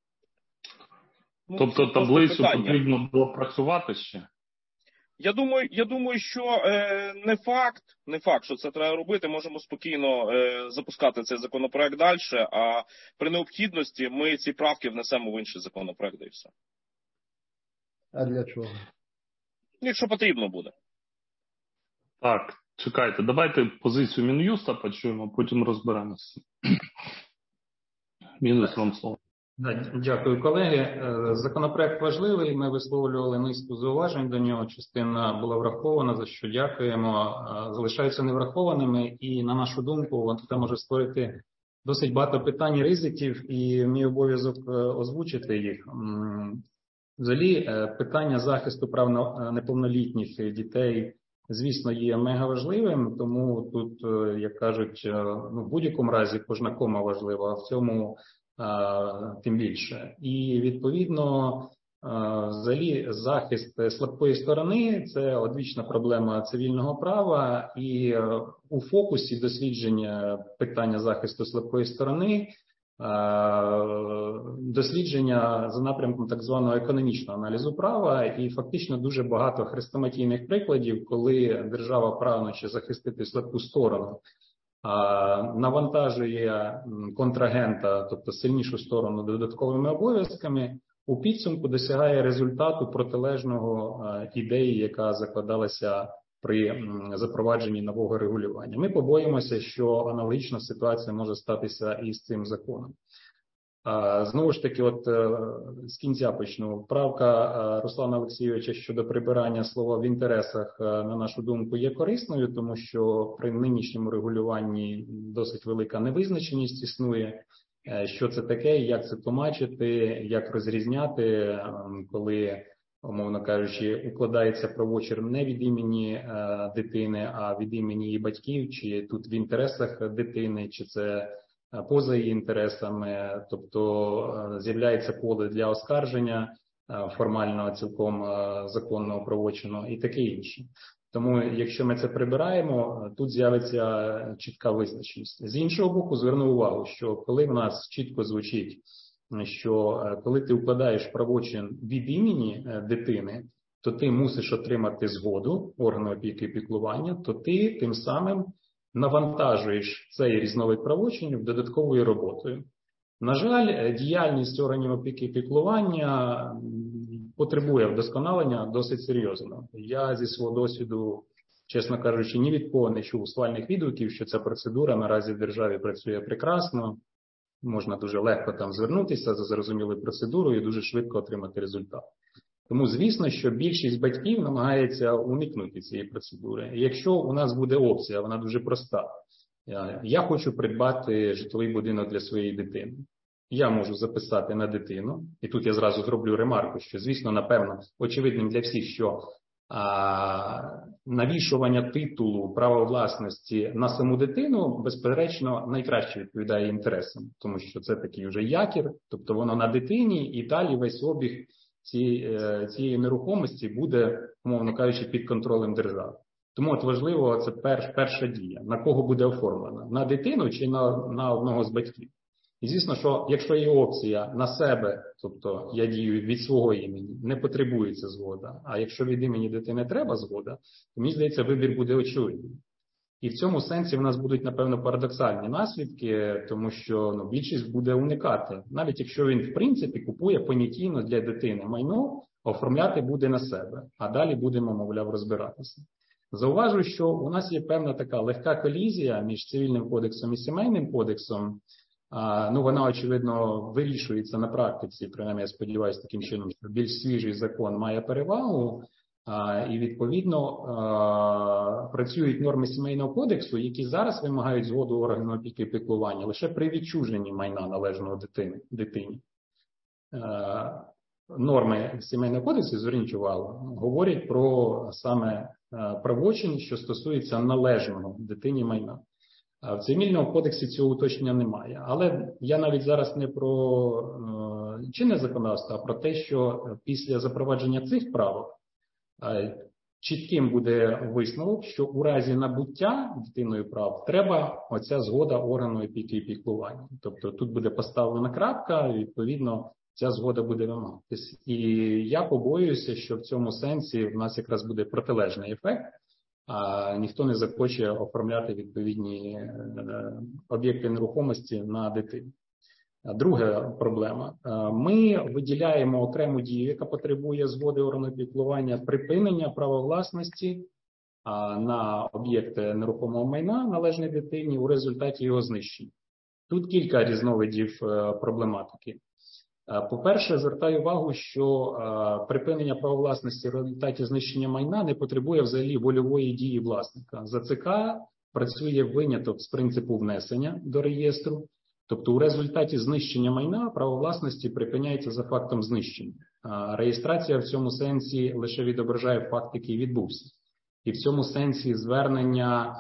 Тобто таблицю потрібно було працювати ще? Я думаю, я думаю, що е, не факт, не факт, що це треба робити. Можемо спокійно е, запускати цей законопроект далі, а при необхідності ми ці правки внесемо в інший законопроект, і все. А для чого? Якщо потрібно буде. Так, чекайте, давайте позицію Мін'юста почуємо, потім розберемося. Мін'юст, вам слово. Дякую, колеги. Законопроект важливий, ми висловлювали низку зауважень до нього, частина була врахована, за що дякуємо, залишаються неврахованими і, на нашу думку, це може створити досить багато питань і ризиків, і мій обов'язок озвучити їх. Взагалі, питання захисту прав неповнолітніх дітей, звісно, є мегаважливим, тому тут, як кажуть, ну, в будь-якому разі кожна кома важлива, а в цьому тим більше. І, відповідно, взагалі захист слабкої сторони – це одвічна проблема цивільного права, і у фокусі дослідження питання захисту слабкої сторони дослідження за напрямком так званого економічного аналізу права, і фактично дуже багато хрестоматійних прикладів, коли держава, прагнучи захистити слабку сторону, навантажує контрагента, тобто сильнішу сторону, додатковими обов'язками, у підсумку досягає результату протилежного ідеї, яка закладалася при запровадженні нового регулювання. Ми побоїмося, що аналогічна ситуація може статися і з цим законом. Знову ж таки, от з кінця почну. Правка Руслана Олексійовича щодо прибирання слова «в інтересах», на нашу думку, є корисною, тому що при нинішньому регулюванні досить велика невизначеність існує. Що це таке, як це тлумачити, як розрізняти, коли, умовно кажучи, укладається правочір не від імені дитини, а від імені її батьків, чи тут в інтересах дитини, чи це поза її інтересами, тобто з'являється поле для оскарження формального, цілком законного правочину і таке інше. Тому, якщо ми це прибираємо, тут з'явиться чітка визначеність. З іншого боку, зверну увагу, що коли в нас чітко звучить, що коли ти укладаєш правочин від імені дитини, то ти мусиш отримати згоду органу опіки і піклування, то ти тим самим навантажуєш цей різновид правочинів додатковою роботою. На жаль, діяльність органів опіки і піклування потребує вдосконалення досить серйозно. Я зі свого досвіду, чесно кажучи, ні від кого не чув схвальних відгуків, що ця процедура наразі в державі працює прекрасно. Можна дуже легко там звернутися за зрозумілою процедурою і дуже швидко отримати результат. Тому, звісно, що більшість батьків намагається уникнути цієї процедури. І якщо у нас буде опція, вона дуже проста. Я хочу придбати житловий будинок для своєї дитини. Я можу записати на дитину, і тут я зразу зроблю ремарку, що, звісно, напевно, очевидним для всіх, що а, навішування титулу права власності на саму дитину, безперечно, найкраще відповідає інтересам, тому що це такий вже якір, тобто воно на дитині, і далі весь обіг цієї, цієї нерухомості буде, умовно кажучи, під контролем держави. Тому от важливо, це перш, перша дія, на кого буде оформлена, на дитину чи на, на одного з батьків. І звісно, що якщо є опція на себе, тобто я дію від свого імені, не потребується згода, а якщо від імені дитини треба згода, то мені здається, вибір буде очевидним. І в цьому сенсі в нас будуть, напевно, парадоксальні наслідки, тому що ну, більшість буде уникати. Навіть якщо він, в принципі, купує понятійно для дитини майно, оформляти буде на себе, а далі будемо, мовляв, розбиратися. Зауважу, що у нас є певна така легка колізія між цивільним кодексом і сімейним кодексом. А, ну, вона, очевидно, вирішується на практиці, принаймні, я сподіваюся, таким чином, що більш свіжий закон має перевагу, а, і, відповідно, а, працюють норми сімейного кодексу, які зараз вимагають згоду органу опіки і піклування лише при відчуженні майна належного дитини, дитині. А, норми сімейного кодексу, зверніть увагу, говорять про саме правочин, що стосується належного дитині майна. В цивільному кодексі цього уточнення немає. Але я навіть зараз не про е, чинне законодавство, а про те, що після запровадження цих правил е, чітким буде висновок, що у разі набуття дитиною прав треба оця згода органу опіки і піклування. Тобто тут буде поставлена крапка, відповідно ця згода буде вимагатись. І я побоююся, що в цьому сенсі в нас якраз буде протилежний ефект. А ніхто не захоче оформляти відповідні об'єкти нерухомості на дитину. Друга проблема. Ми виділяємо окрему дію, яка потребує згоди органу піклування, припинення права власності на об'єкти нерухомого майна, належної дитині, у результаті його знищення. Тут кілька різновидів проблематики. По-перше, звертаю увагу, що припинення права власності в результаті знищення майна не потребує взагалі вольової дії власника. За ЦК працює виняток з принципу внесення до реєстру, тобто у результаті знищення майна право власності припиняється за фактом знищення. Реєстрація в цьому сенсі лише відображає факт, який відбувся. І в цьому сенсі звернення,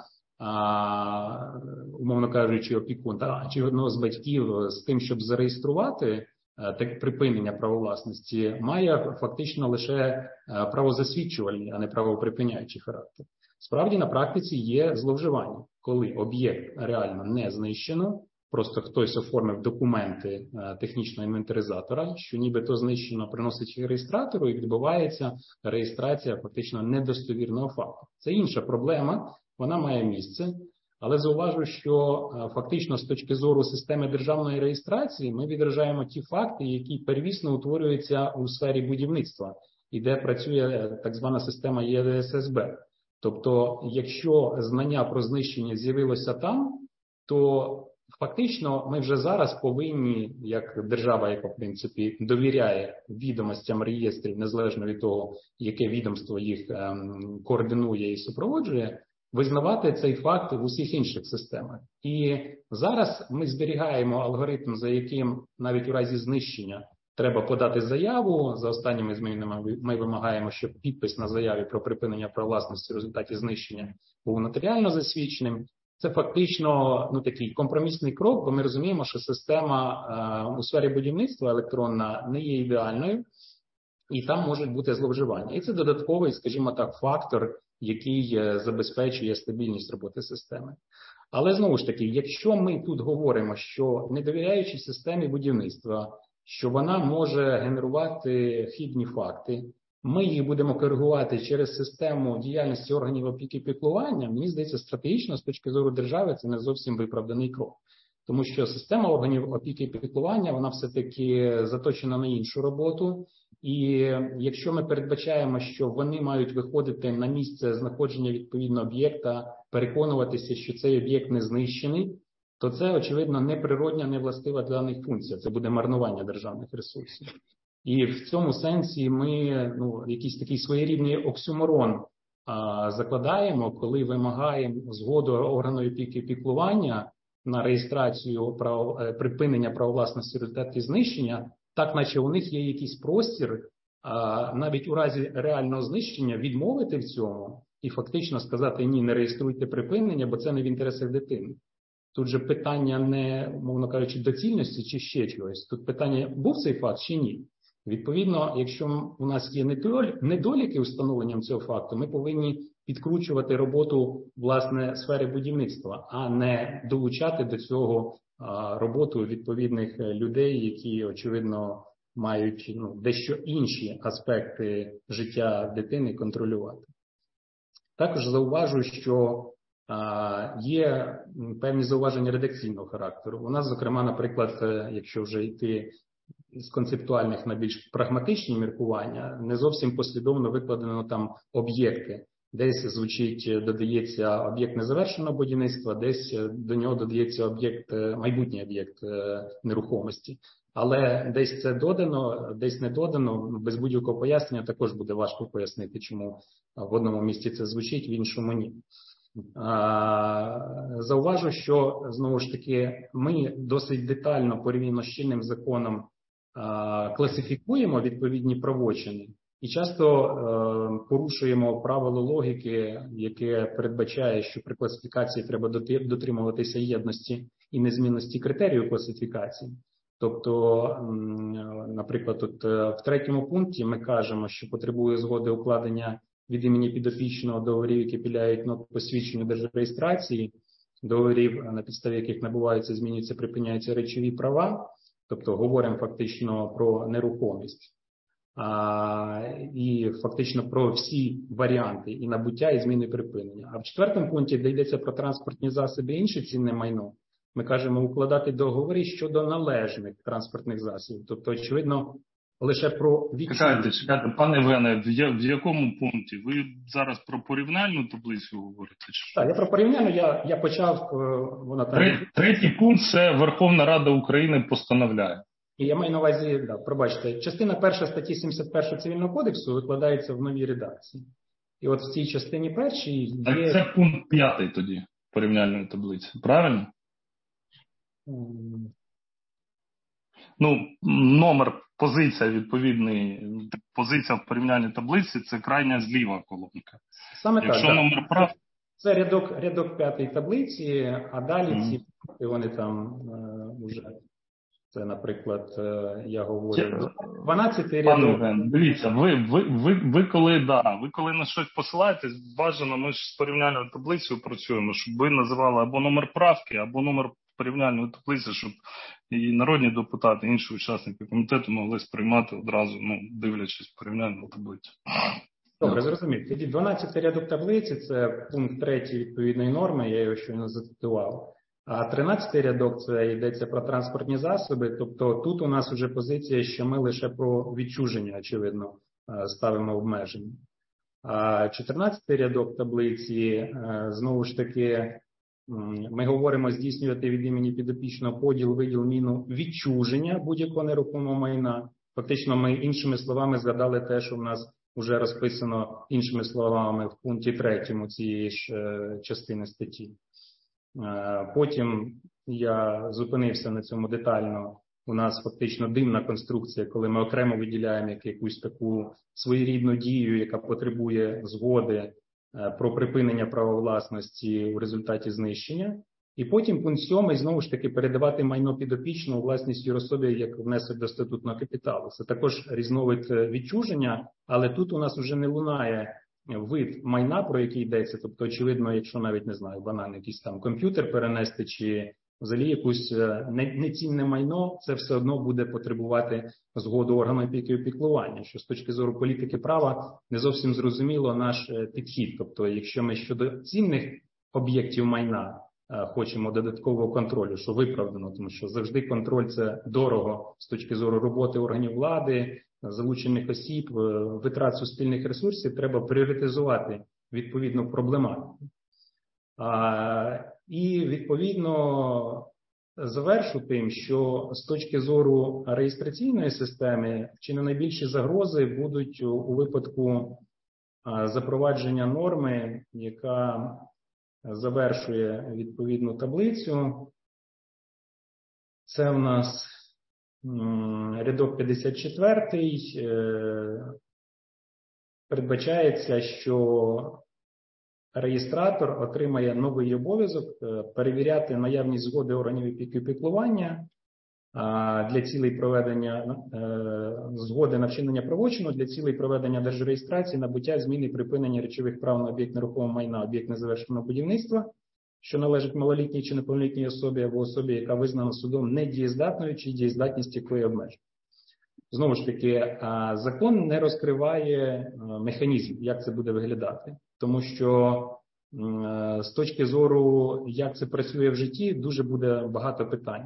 умовно кажучи, опікуна чи одного з батьків з тим, щоб зареєструвати так припинення правовласності, має фактично лише правозасвідчувальний, а не правоприпиняючий характер. Справді, на практиці є зловживання, коли об'єкт реально не знищено, просто хтось оформив документи технічного інвентаризатора, що нібито знищено, приносить їх реєстратору, і відбувається реєстрація фактично недостовірного факту. Це інша проблема, вона має місце. Але зауважу, що фактично з точки зору системи державної реєстрації ми відражаємо ті факти, які первісно утворюються у сфері будівництва, і де працює так звана система Є Д С С Б. Тобто, якщо знання про знищення з'явилося там, то фактично ми вже зараз повинні, як держава, яка в принципі довіряє відомостям реєстрів, незалежно від того, яке відомство їх ем, координує і супроводжує, визнавати цей факт в усіх інших системах. І зараз ми зберігаємо алгоритм, за яким навіть у разі знищення треба подати заяву. За останніми змінами ми вимагаємо, щоб підпис на заяві про припинення права власності в результаті знищення був нотаріально засвідченим. Це фактично ну, такий компромісний крок, бо ми розуміємо, що система е, у сфері будівництва електронна не є ідеальною, і там можуть бути зловживання. І це додатковий, скажімо так, фактор, який забезпечує стабільність роботи системи. Але знову ж таки, якщо ми тут говоримо, що не довіряючи системі будівництва, що вона може генерувати хибні факти, ми їх будемо коригувати через систему діяльності органів опіки і піклування, мені здається, стратегічно з точки зору держави це не зовсім виправданий крок. Тому що система органів опіки і піклування, вона все-таки заточена на іншу роботу. І якщо ми передбачаємо, що вони мають виходити на місце знаходження відповідного об'єкта, переконуватися, що цей об'єкт не знищений, то це, очевидно, неприродня, невластива для них функція. Це буде марнування державних ресурсів. І в цьому сенсі ми ну, якийсь такий своєрідний оксюморон а, закладаємо, коли вимагаємо згоду органу опіки і піклування на реєстрацію прав... припинення правовласності в результаті знищення, так наче у них є якийсь простір, а, навіть у разі реального знищення відмовити в цьому і фактично сказати, ні, не реєструйте припинення, бо це не в інтересах дитини. Тут же питання не, мовно кажучи, доцільності чи ще чогось. Тут питання, був цей факт чи ні. Відповідно, якщо у нас є недоліки встановленням цього факту, ми повинні підкручувати роботу, власне, сфери будівництва, а не долучати до цього роботу відповідних людей, які, очевидно, мають ну, дещо інші аспекти життя дитини контролювати. Також зауважу, що є певні зауваження редакційного характеру. У нас, зокрема, наприклад, якщо вже йти з концептуальних на більш прагматичні міркування, не зовсім послідовно викладено там об'єкти. Десь звучить, додається об'єкт незавершеного будівництва, десь до нього додається об'єкт, майбутній об'єкт нерухомості. Але десь це додано, десь не додано, без будь-якого пояснення також буде важко пояснити, чому в одному місці це звучить, в іншому ні. Зауважу, що, знову ж таки, ми досить детально, порівняно з чинним законом, класифікуємо відповідні правочини і часто порушуємо правило логіки, яке передбачає, що при класифікації треба дотримуватися єдності і незмінності критерію класифікації. Тобто, наприклад, тут в третьому пункті ми кажемо, що потребує згоди укладення від імені підопічного договорів, які підлягають ну, посвідченню держреєстрації, договорів, на підставі яких набуваються, змінюються, припиняються речові права, тобто говоримо фактично про нерухомість, а, і фактично про всі варіанти і набуття, і зміни припинення. А в четвертому пункті, де йдеться про транспортні засоби і інше цінне майно, ми кажемо укладати договори щодо належних транспортних засобів. Тобто, очевидно, лише про відчуття. Чекайте, чекайте, пане Євгене, в якому пункті? Ви зараз про порівняльну таблицю говорите? Так, я про порівняльну, я, я почав, вона там... Третій, третій пункт – це Верховна Рада України постановляє. І я маю на увазі, да, пробачте, частина перша статті сімдесят першого Цивільного кодексу викладається в новій редакції. І от в цій частині першій є... Так це пункт п'ятий тоді, порівняльної таблиці, правильно? Ну, номер, позиція відповідний, позиція в порівняльній таблиці – це крайня зліва колонка. Саме Якщо так, номер прав... Це рядок, рядок п'ятий таблиці, а далі mm. ці пункти, вони там вже, е, це, наприклад, е, я говорю, дванадцятий рядок. Пане, дивіться, ви, ви, ви, ви, коли, да, ви коли на щось посилаєтесь, бажано, ми ж з порівняльною таблицею працюємо, щоб ви називали або номер правки, або номер порівняльної таблиці, щоб і народні депутати, і інші учасники комітету могли сприймати одразу, ну, дивлячись порівняльну таблицю. Добре, зрозумів. Тоді дванадцятий рядок таблиці – це пункт третій відповідної норми, я його щойно зацитував. А тринадцятий рядок – це йдеться про транспортні засоби, тобто тут у нас вже позиція, що ми лише про відчуження, очевидно, ставимо обмеження. А чотирнадцятий рядок таблиці, знову ж таки, ми говоримо здійснювати від імені підопічного поділ, виділ, міну, відчуження будь-якого нерухомого майна. Фактично ми іншими словами згадали те, що в нас вже розписано іншими словами в пункті третьому цієї ж е, частини статті. Е, потім я зупинився на цьому детально. У нас фактично димна конструкція, коли ми окремо виділяємо якусь таку своєрідну дію, яка потребує згоди е, про припинення права власності у результаті знищення. І потім пункт сьомий, знову ж таки, передавати майно підопічного власність юрособі як внесок до статутного капіталу. Це також різновид відчуження, але тут у нас вже не лунає вид майна, про який йдеться. Тобто, очевидно, якщо навіть, не знаю, банально якийсь там комп'ютер перенести чи взагалі якусь нецінне майно, це все одно буде потребувати згоду органу опіки і піклування, що з точки зору політики права не зовсім зрозуміло наш підхід. Тобто, якщо ми щодо цінних об'єктів майна хочемо додаткового контролю, що виправдано, тому що завжди контроль – це дорого з точки зору роботи органів влади, залучених осіб, витрат суспільних ресурсів, треба пріоритизувати відповідну проблематику. А, і, відповідно, завершу тим, що з точки зору реєстраційної системи, чи не найбільші загрози будуть у, у випадку а, запровадження норми, яка завершує відповідну таблицю. Це в нас м, рядок п'ятдесят четвертий. Е, передбачається, що реєстратор отримає новий обов'язок перевіряти наявність згоди органів опіки і піклування для цілей проведення згоди на вчинення правочину, для цілей проведення держреєстрації, набуття, зміни і припинення речових прав на об'єкт нерухомого майна, об'єкт незавершеного будівництва, що належить малолітній чи неповнолітній особі або особі, яка визнана судом недієздатною чи дієздатність якої обмежена. Знову ж таки, закон не розкриває механізм, як це буде виглядати. Тому що з точки зору, як це працює в житті, дуже буде багато питань.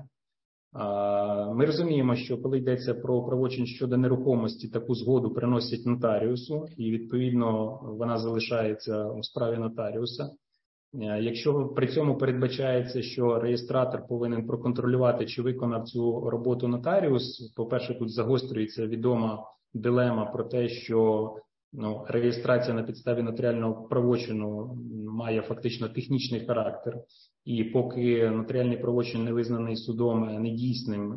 Ми розуміємо, що коли йдеться про правочин щодо нерухомості, таку згоду приносять нотаріусу, і відповідно вона залишається у справі нотаріуса. Якщо при цьому передбачається, що реєстратор повинен проконтролювати, чи виконав цю роботу нотаріус, по-перше, тут загострюється відома дилема про те, що ну, реєстрація на підставі нотаріального правочину має фактично технічний характер, і поки нотаріальний правочин не визнаний судом недійсним,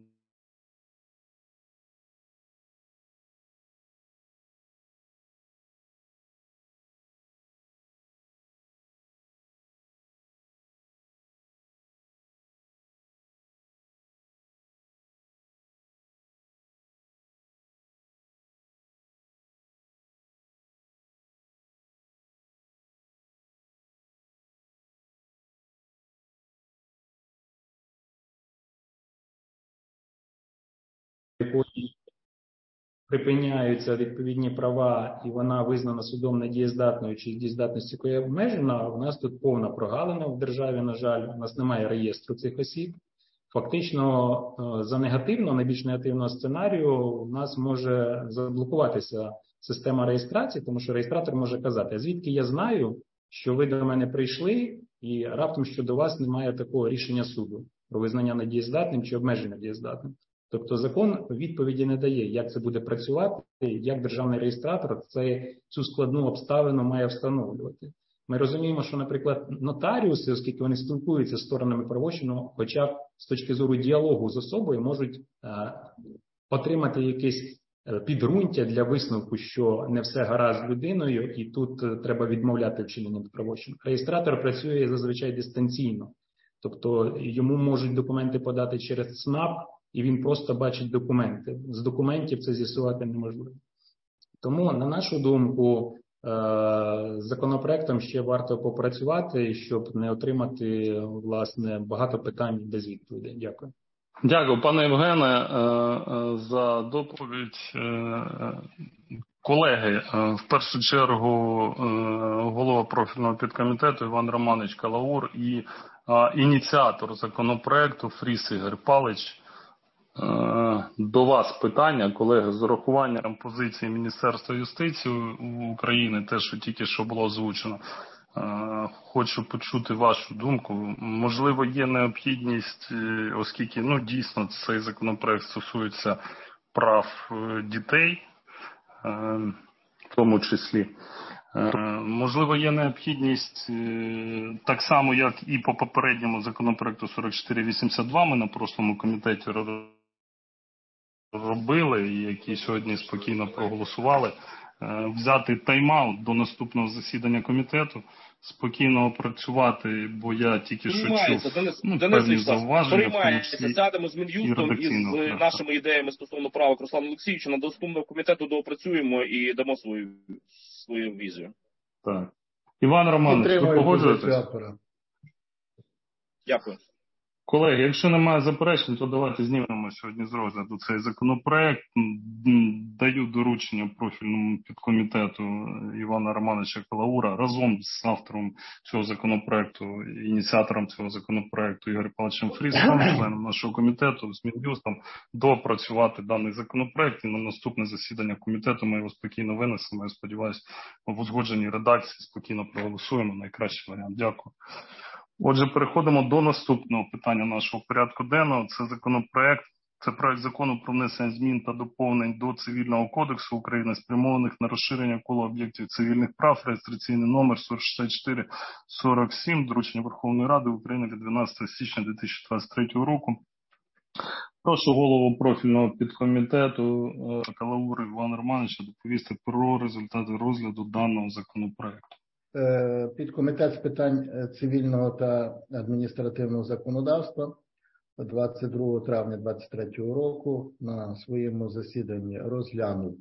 припиняються відповідні права, і вона визнана судом недієздатною чи дієздатність якої обмежена, у нас тут повна прогалина в державі, на жаль, у нас немає реєстру цих осіб. Фактично, за негативно, найбільш негативного сценарію, у нас може заблокуватися система реєстрації, тому що реєстратор може казати, а звідки я знаю, що ви до мене прийшли, і раптом щодо вас немає такого рішення суду про визнання недієздатним чи обмеження дієздатним. Тобто закон відповіді не дає, як це буде працювати, як державний реєстратор це, цю складну обставину має встановлювати. Ми розуміємо, що, наприклад, нотаріуси, оскільки вони спілкуються з сторонами правочину, хоча б з точки зору діалогу з особою, можуть е, отримати якесь підґрунтя для висновку, що не все гаразд з людиною, і тут треба відмовляти вчинення правочину. Реєстратор працює зазвичай дистанційно, тобто йому можуть документи подати через ЦНАП, і він просто бачить документи. З документів це з'ясувати неможливо. Тому, на нашу думку, з законопроектом ще варто попрацювати, щоб не отримати, власне, багато питань без відповідей. Дякую. Дякую, пане Євгене, за доповідь. Колеги, в першу чергу голова профільного підкомітету Іван Романович Калаур і ініціатор законопроекту Фріс Ігор Павлович. До вас питання, колеги, з урахуванням позиції Міністерства юстиції України, те, що тільки що було озвучено. Хочу почути вашу думку. Можливо, є необхідність, оскільки, ну, дійсно, цей законопроект стосується прав дітей, в тому числі. Можливо, є необхідність, так само, як і по попередньому законопроекту сорок чотири вісімдесят два, ми на прошлому комітеті робили, і які сьогодні спокійно проголосували, взяти тайм-аут до наступного засідання комітету, спокійно опрацювати, бо я тільки що чув ну, певні зауваження. Приймається, сядемо з Мін'юстом і з нашими ідеями стосовно правок Руслана Олексійовича, на наступному комітету доопрацюємо і дамо свою, свою візію. Так. Іван Романович, ви погоджуєтесь? Дякую. Колеги, якщо немає заперечень, то давайте знімемо сьогодні з розгляду цей законопроект. Даю доручення профільному підкомітету Івана Романовича Калаура разом з автором цього законопроекту, ініціатором цього законопроекту Ігорем Павловичем Фрісом, членом нашого комітету, з Мін'юстом, доопрацювати даний законопроект. І на наступне засідання комітету ми його спокійно винесемо. Я сподіваюся, в узгодженій редакції спокійно проголосуємо. Найкращий варіант. Дякую. Отже, переходимо до наступного питання нашого порядку денного. Це законопроект, це проект закону про внесення змін та доповнень до Цивільного кодексу України, спрямованих на розширення кола об'єктів цивільних прав, реєстраційний номер сорок шістдесят чотири сорок сім, доручення Верховної Ради України від дванадцятого січня дві тисячі двадцять третього року. Прошу голову профільного підкомітету Калаура Івана Романовича доповісти про результати розгляду даного законопроекту. Підкомітет з питань цивільного та адміністративного законодавства двадцять другого травня двадцять третього року на своєму засіданні розглянув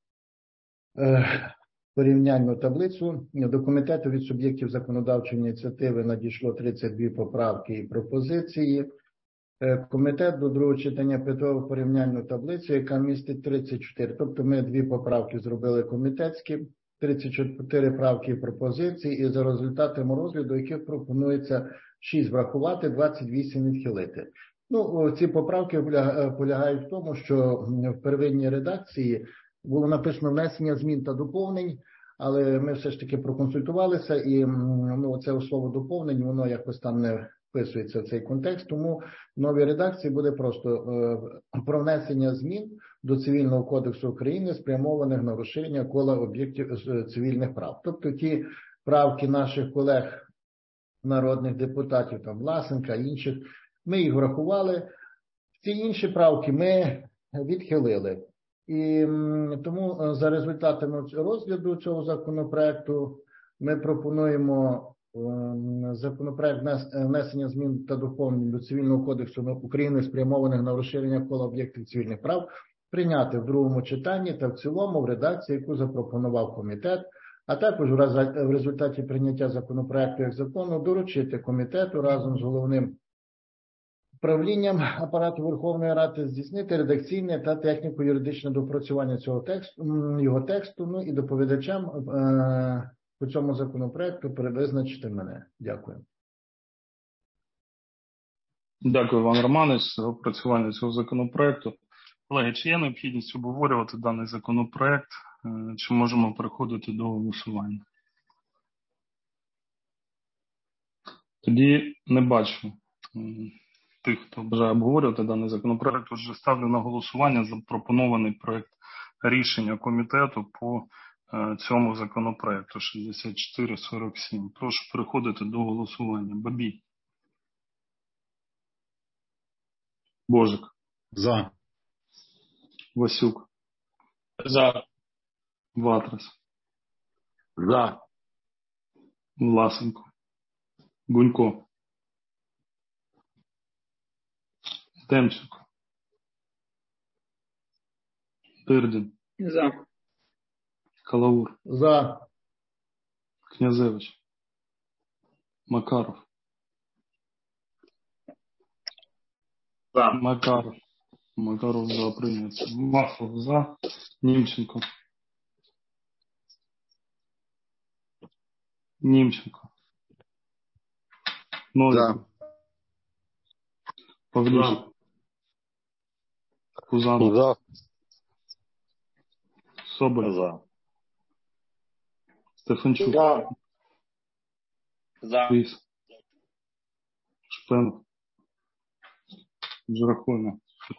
порівняльну таблицю. До комітету від суб'єктів законодавчої ініціативи надійшло тридцять дві поправки і пропозиції. Комітет до другого читання підготував порівняльну таблицю, яка містить тридцять чотири. Тобто ми дві поправки зробили комітетські, тридцять чотири правки і пропозиції, і за результатами розгляду, яких пропонується шість врахувати, двадцять вісім відхилити. Ну, ці поправки полягають в тому, що в первинній редакції було написано внесення змін та доповнень, але ми все ж таки проконсультувалися, і ну, це слово доповнень, воно якось там не вписується в цей контекст, тому в новій редакції буде просто е, про внесення змін до Цивільного кодексу України, спрямованих на розширення кола об'єктів цивільних прав. Тобто ті правки наших колег, народних депутатів, там Власенка, інших, ми їх врахували. Ці інші правки ми відхилили. І м, тому за результатами розгляду цього законопроекту ми пропонуємо законопроект внесення змін та доповнень до Цивільного кодексу України, спрямованих на розширення кола об'єктів цивільних прав, прийняти в другому читанні та в цілому в редакції, яку запропонував комітет, а також в результаті прийняття законопроекту як закону доручити комітету разом з головним управлінням апарату Верховної Ради здійснити редакційне та техніко-юридичне допрацювання цього тексту, його тексту, ну і доповідачам е- по цьому законопроекту перевизначити мене. Дякую. Дякую, Іван Романович, за опрацювання цього законопроекту. Колеги, чи є необхідність обговорювати даний законопроект? Чи можемо переходити до голосування? Тоді не бачу тих, хто бажає обговорювати даний законопроект. Отже, ставлю на голосування запропонований проект рішення комітету по цьому законопроекту шістдесят чотири сорок сім. Прошу переходити до голосування. Бабій. Божик. За. Васюк. За. Ватрас. За. Власенко. Гунько. Демченко. Тирдін. За. Калаур. За. Князевич. Макаров. За. Макаров. Макаров за прийнято. Маслов за. Німченко. Німченко. Новиков. Павлюк. Пузанов. За. Соболь. За. Стефанчук. За. За. Фріс. Шпенов. Жираховна.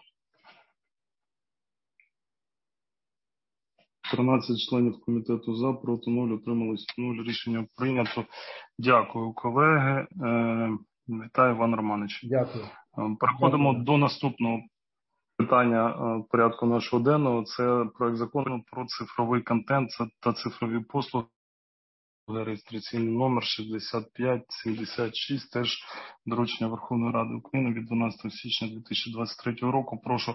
тринадцять членів комітету за, проти нуль, утримались нуль. Рішення прийнято. Дякую, колеги. Вітаю, Іван Романович. Дякую. Переходимо Дякую. до наступного питання порядку нашого денного. Це проект закону про цифровий контент та цифрові послуги. Реєстраційний номер шістдесят п'ять сімдесят шість, теж доручення Верховної Ради України від дванадцятого січня дві тисячі двадцять третього року. Прошу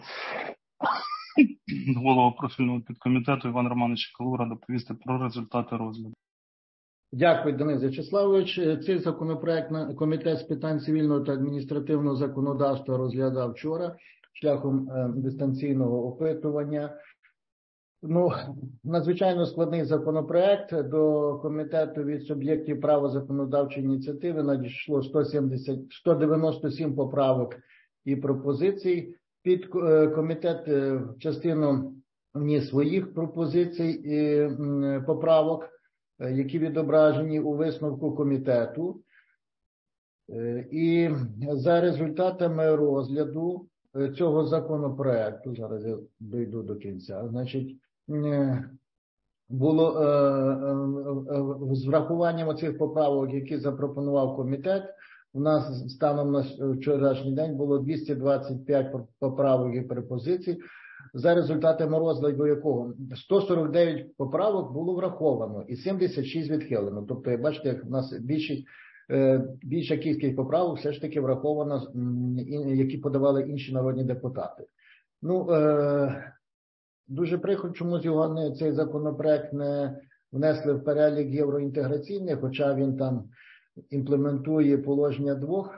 голову профільного підкомітету Івана Романовича Калаура доповісти про результати розгляду. Дякую, Денис Вячеславович. Цей законопроект на Комітет з питань цивільного та адміністративного законодавства розглядав вчора шляхом дистанційного опитування. Ну, надзвичайно складний законопроект. До комітету від суб'єктів права законодавчої ініціативи надійшло сто сімдесят, сто дев'яносто сім поправок і пропозицій. Під комітет в частину вніс своїх пропозицій і поправок, які відображені у висновку комітету. І за результатами розгляду цього законопроекту, зараз я дійду до кінця, значить, було з врахуванням оцих поправок, які запропонував комітет, у нас станом на вчорашній день було двісті двадцять п'ять поправок і пропозицій, за результатами розгляду якого сто сорок дев'ять поправок було враховано і сімдесят шість відхилено. Тобто, як бачите, як у нас більшість, більша кількість поправок все ж таки враховано, які подавали інші народні депутати. Ну, дуже прикро, чомусь його не, цей законопроект не внесли в перелік євроінтеграційних, хоча він там імплементує положення двох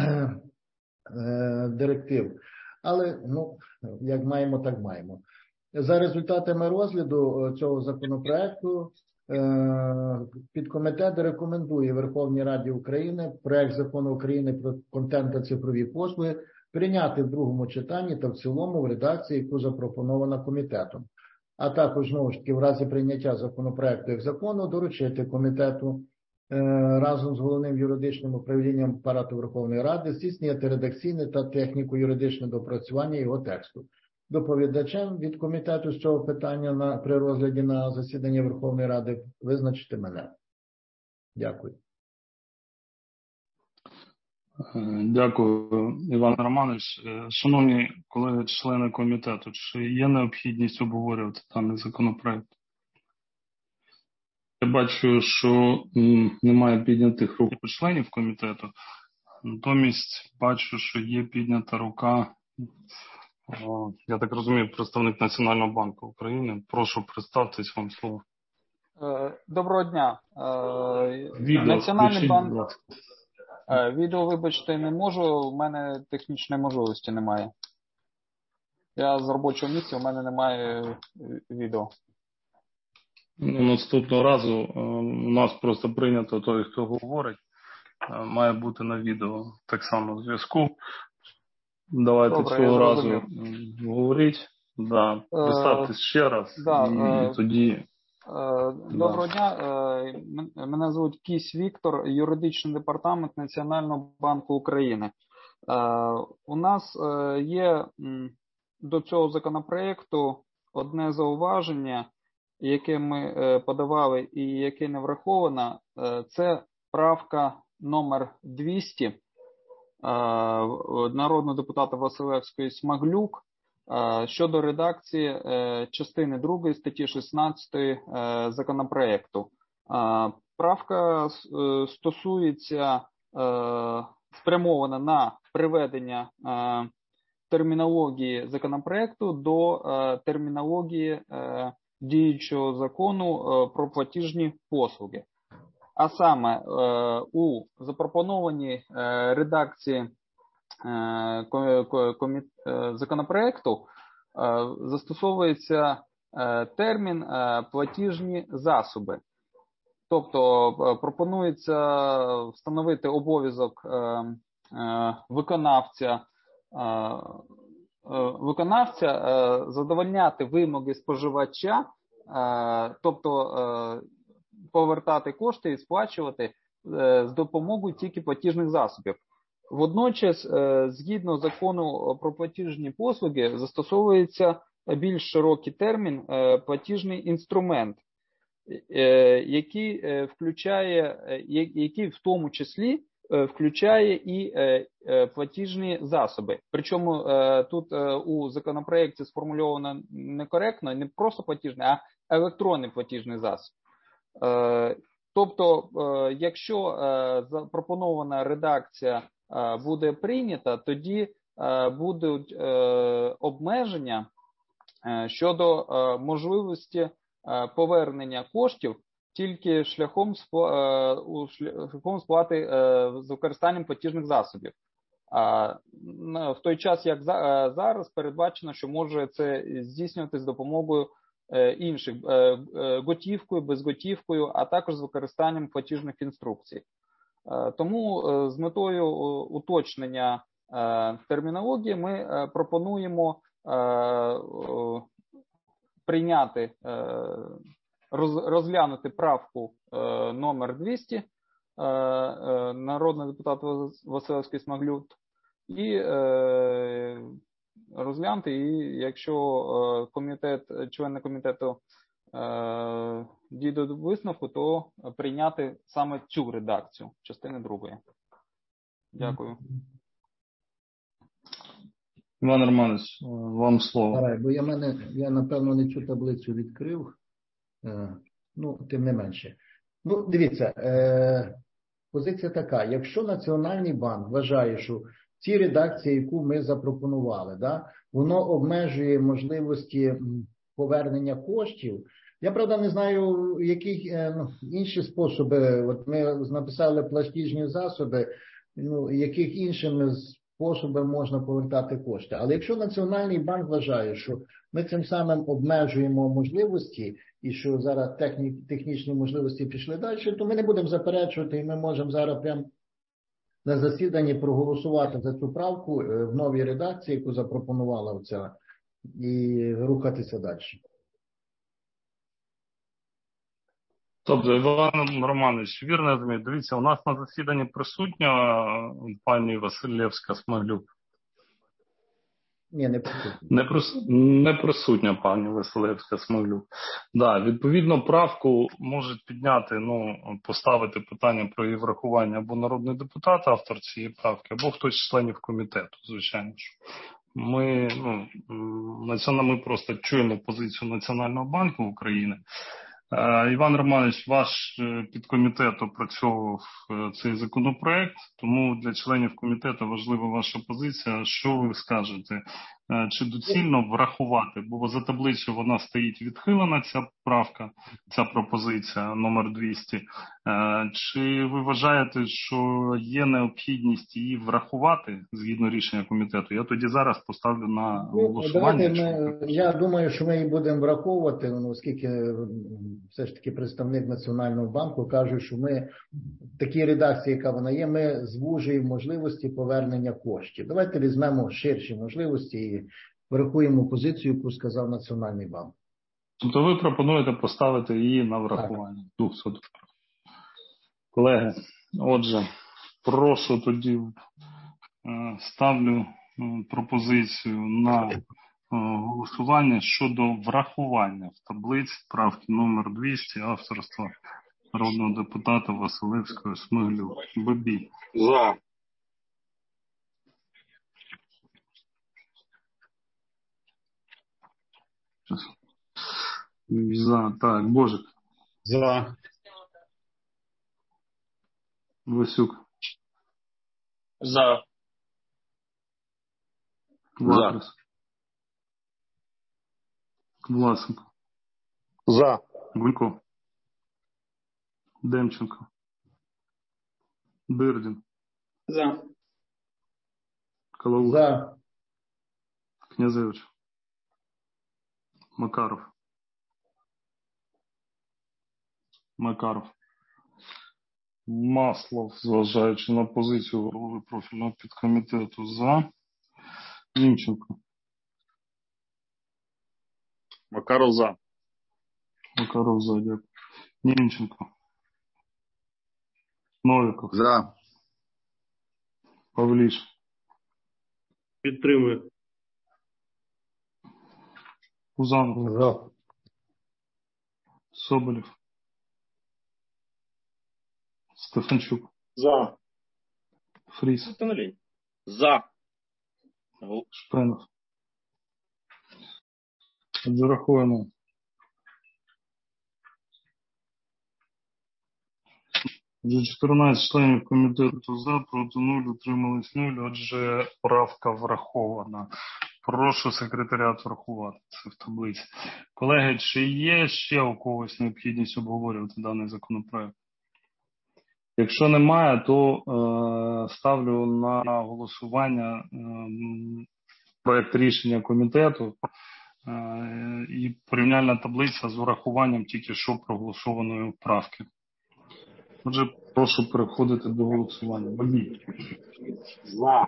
директив. Але, ну, як маємо, так маємо. За результатами розгляду цього законопроекту підкомітет рекомендує Верховній Раді України проект закону України про контент та цифрові послуги прийняти в другому читанні та в цілому в редакції, яку запропонована комітетом. А також, знову ж таки, в разі прийняття законопроекту як закону доручити комітету разом з головним юридичним управлінням Апарату Верховної Ради здійснювати редакційне та техніко-юридичне допрацювання його тексту. Доповідачем від комітету з цього питання на, при розгляді на засіданні Верховної Ради визначити мене. Дякую. Дякую, Іван Романович. Шановні колеги-члени комітету, чи є необхідність обговорювати даний законопроект? Я бачу, що немає піднятих рук у членів комітету, натомість бачу, що є піднята рука, я так розумію, представник Національного банку України. Прошу, представтесь, вам слово. Доброго дня. Відео, Національний банк. Будь Відео, вибачте, не можу, у мене технічної можливості немає. Я з робочого місця, у мене немає відео. Ну, наступного разу у нас просто прийнято той, хто говорить, має бути на відео так само зв'язку. Давайте Добре, цього разу говоріть. Да. Представтесь ще раз. Да, і е... тоді... Доброго да. дня. Мене звуть Кісь Віктор, юридичний департамент Національного банку України. У нас є до цього законопроекту одне зауваження, яке ми подавали і яке не враховано. Це правка номер двісті народного депутата Василевської-Смаглюк щодо редакції частини другої статті шістнадцятої законопроекту. Правка стосується, спрямована на приведення термінології законопроекту до термінології діючого закону про платіжні послуги. А саме у запропонованій редакції законопроекту застосовується термін платіжні засоби. Тобто пропонується встановити обов'язок виконавця, виконавця задовольняти вимоги споживача, тобто повертати кошти і сплачувати з допомогою тільки платіжних засобів. Водночас, згідно закону про платіжні послуги, застосовується більш широкий термін платіжний інструмент, який включає, який в тому числі включає і платіжні засоби. Причому тут у законопроекті сформульовано некоректно, не просто платіжний, а електронний платіжний засіб. Тобто, якщо запропонована редакція буде прийнята, тоді будуть обмеження щодо можливості повернення коштів тільки шляхом, шляхом сплати з використанням платіжних засобів. В той час, як зараз, передбачено, що може це здійснювати з допомогою інших готівкою, безготівкою, а також з використанням платіжних інструкцій. Тому з метою уточнення термінології ми пропонуємо прийняти, розглянути правку номер двісті народного депутата Василевський-Смаглюк і розглянути, і якщо комітет, члени комітету дійдуть до висновку, то прийняти саме цю редакцію частини другої. Дякую. Іван Романович, вам слово. Давай, бо я, мене, я, напевно, не цю таблицю відкрив. Е, ну, тим не менше. Ну, дивіться, е, позиція така. Якщо Національний банк вважає, що в цій редакції, яку ми запропонували, да, воно обмежує можливості повернення коштів, я, правда, не знаю, які е, ну, інші способи. От ми написали платіжні засоби, ну, яких іншими способами можна повертати кошти. Але якщо Національний банк вважає, що ми цим самим обмежуємо можливості і що зараз техні, технічні можливості пішли далі, то ми не будемо заперечувати і ми можемо зараз прямо на засіданні проголосувати за цю правку в новій редакції, яку запропонувала оця, і рухатися далі. Тобто, Іван Романович, вірно розумію, дивіться, у нас на засіданні присутня пані Василевська-Смаглюк. Ні, не присутня. Не, прис... не присутня пані Василевська-Смаглюк. Да, відповідно, правку можуть підняти, ну, поставити питання про її врахування або народний депутат, автор цієї правки, або хтось з членів комітету, звичайно ж. Ми, ну, ми просто чуємо позицію Національного банку України. Іван Романович, ваш підкомітет опрацьовував цей законопроект, тому для членів комітету важлива ваша позиція. Що ви скажете? Чи доцільно врахувати? Бо за таблицею вона стоїть відхилена, ця правка, ця пропозиція номер двісті. Чи ви вважаєте, що є необхідність її врахувати згідно рішення комітету? Я тоді зараз поставлю на голосування. Ну, ми, я думаю, що ми її будемо враховувати, оскільки все ж таки представник Національного банку каже, що ми в такій редакції, яка вона є, ми звужуємо можливості повернення коштів. Давайте візьмемо ширші можливості і врахуємо позицію, яку сказав Національний банк. Тобто ви пропонуєте поставити її на врахування? двісті. Колеги, отже, прошу тоді, ставлю пропозицію на голосування щодо врахування в таблиці правки номер двісті авторства народного депутата Василевського-Смаглюк. Бабій. За. За. Так, Божик. За. Васюк. За. Ватрас. Власенко. За. Гулько. Демченко. Бердін. За. Калаух. За. Князевич. Макаров. Макаров. Маслов, зважаючи на позицію голови профільного підкомітету, за. Німченко. Макаров за. Макаров за, дякую. Німченко. Новіков. За. Павліш. Підтримую. Пузанов. За. Соболєв. Стефанчук. За. Фріс. За. Шпенов. Зараховано. Вже чотирнадцять членів комітету за, проти нуль, утримались нуль. Отже, правка врахована. Прошу секретаріат врахувати це в таблиці. Колеги, чи є ще у когось необхідність обговорювати даний законопроект? Якщо немає, то е, ставлю на голосування е, проект рішення комітету е, і порівняльна таблиця з урахуванням тільки що проголосованої правки. Отже, прошу переходити до голосування. Бабій. За.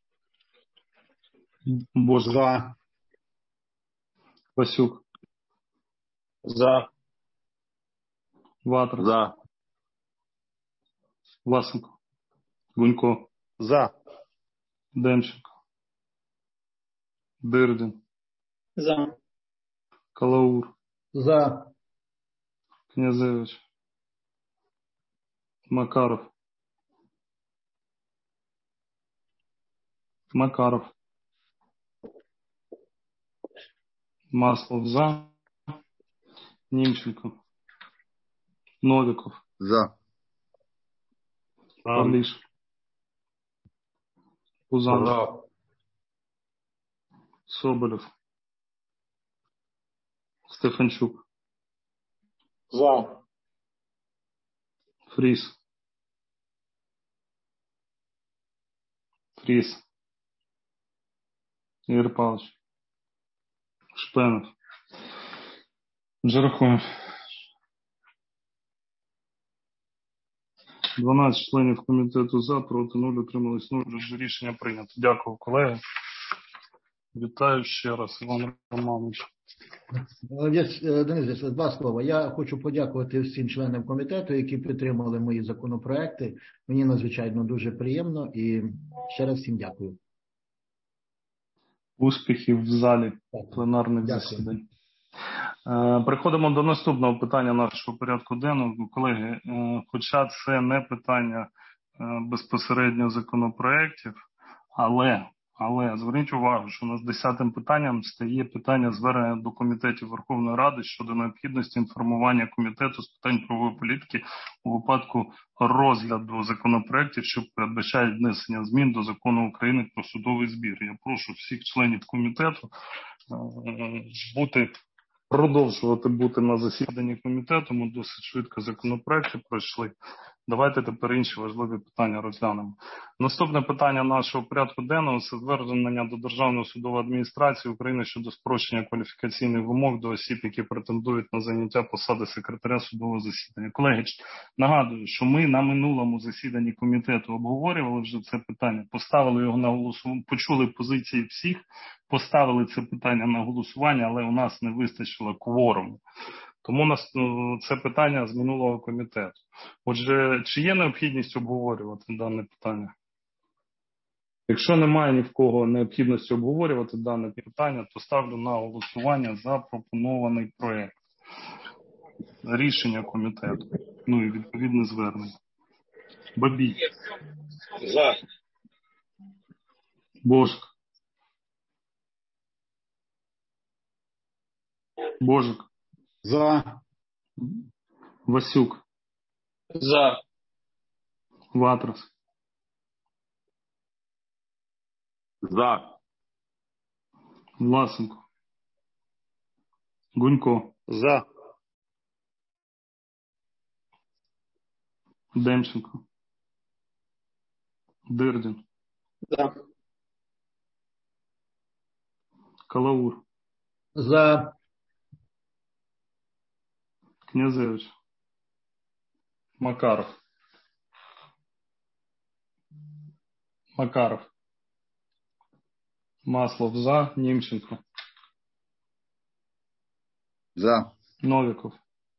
Боже. За. Васюк. За. Ватрас. За. Власенко. Гунько. За. Демченко. Дирдін. За. Калаур. За. Князевич. Макаров. Макаров. Маслов за. Німченко. Новиков. За. Павліш. Пузанов. За. Соболєв. Стефанчук. За. Фріс. Фріс. Ігор Павлович. Шпенов. Джерахов. дванадцять членів комітету за, проти нуль, утримались нуль. Отже, рішення прийнято. Дякую, колеги. Вітаю ще раз, Іван Романович. Денис Денис, два слова. Я хочу подякувати всім членам комітету, які підтримали мої законопроекти. Мені надзвичайно дуже приємно і ще раз всім дякую. Успіхів в залі пленарних засідань. Переходимо до наступного питання нашого порядку денного. Колеги, хоча це не питання безпосередньо законопроєктів, але, але зверніть увагу, що у нас десятим питанням стає питання звернення до комітетів Верховної Ради щодо необхідності інформування комітету з питань правової політики у випадку розгляду законопроєктів, що передбачають внесення змін до Закону України про судовий збір. Я прошу всіх членів комітету бути продовжувати бути на засіданні комітету. Ми досить швидко законопроекти пройшли. Давайте тепер інші важливі питання розглянемо. Наступне питання нашого порядку денного – це звернення до Державної судової адміністрації України щодо спрощення кваліфікаційних вимог до осіб, які претендують на заняття посади секретаря судового засідання. Колеги, нагадую, що ми на минулому засіданні комітету обговорювали вже це питання, поставили його на голосування, почули позиції всіх, поставили це питання на голосування, але у нас не вистачило кворуму. Тому нас це питання з минулого комітету. Отже, чи є необхідність обговорювати дане питання? Якщо немає ні в кого необхідності обговорювати дане питання, то ставлю на голосування запропонований проект. Рішення комітету. Ну і відповідне звернення. Бабій. За. Божик. Божик. За. Васюк. За. Ватрас. За. Власенко. Гунько. За. Демченко. Дирдін. За. Калаур. За. Князевич. Макаров. Макаров. Маслов за. Німченко. За. Новиков.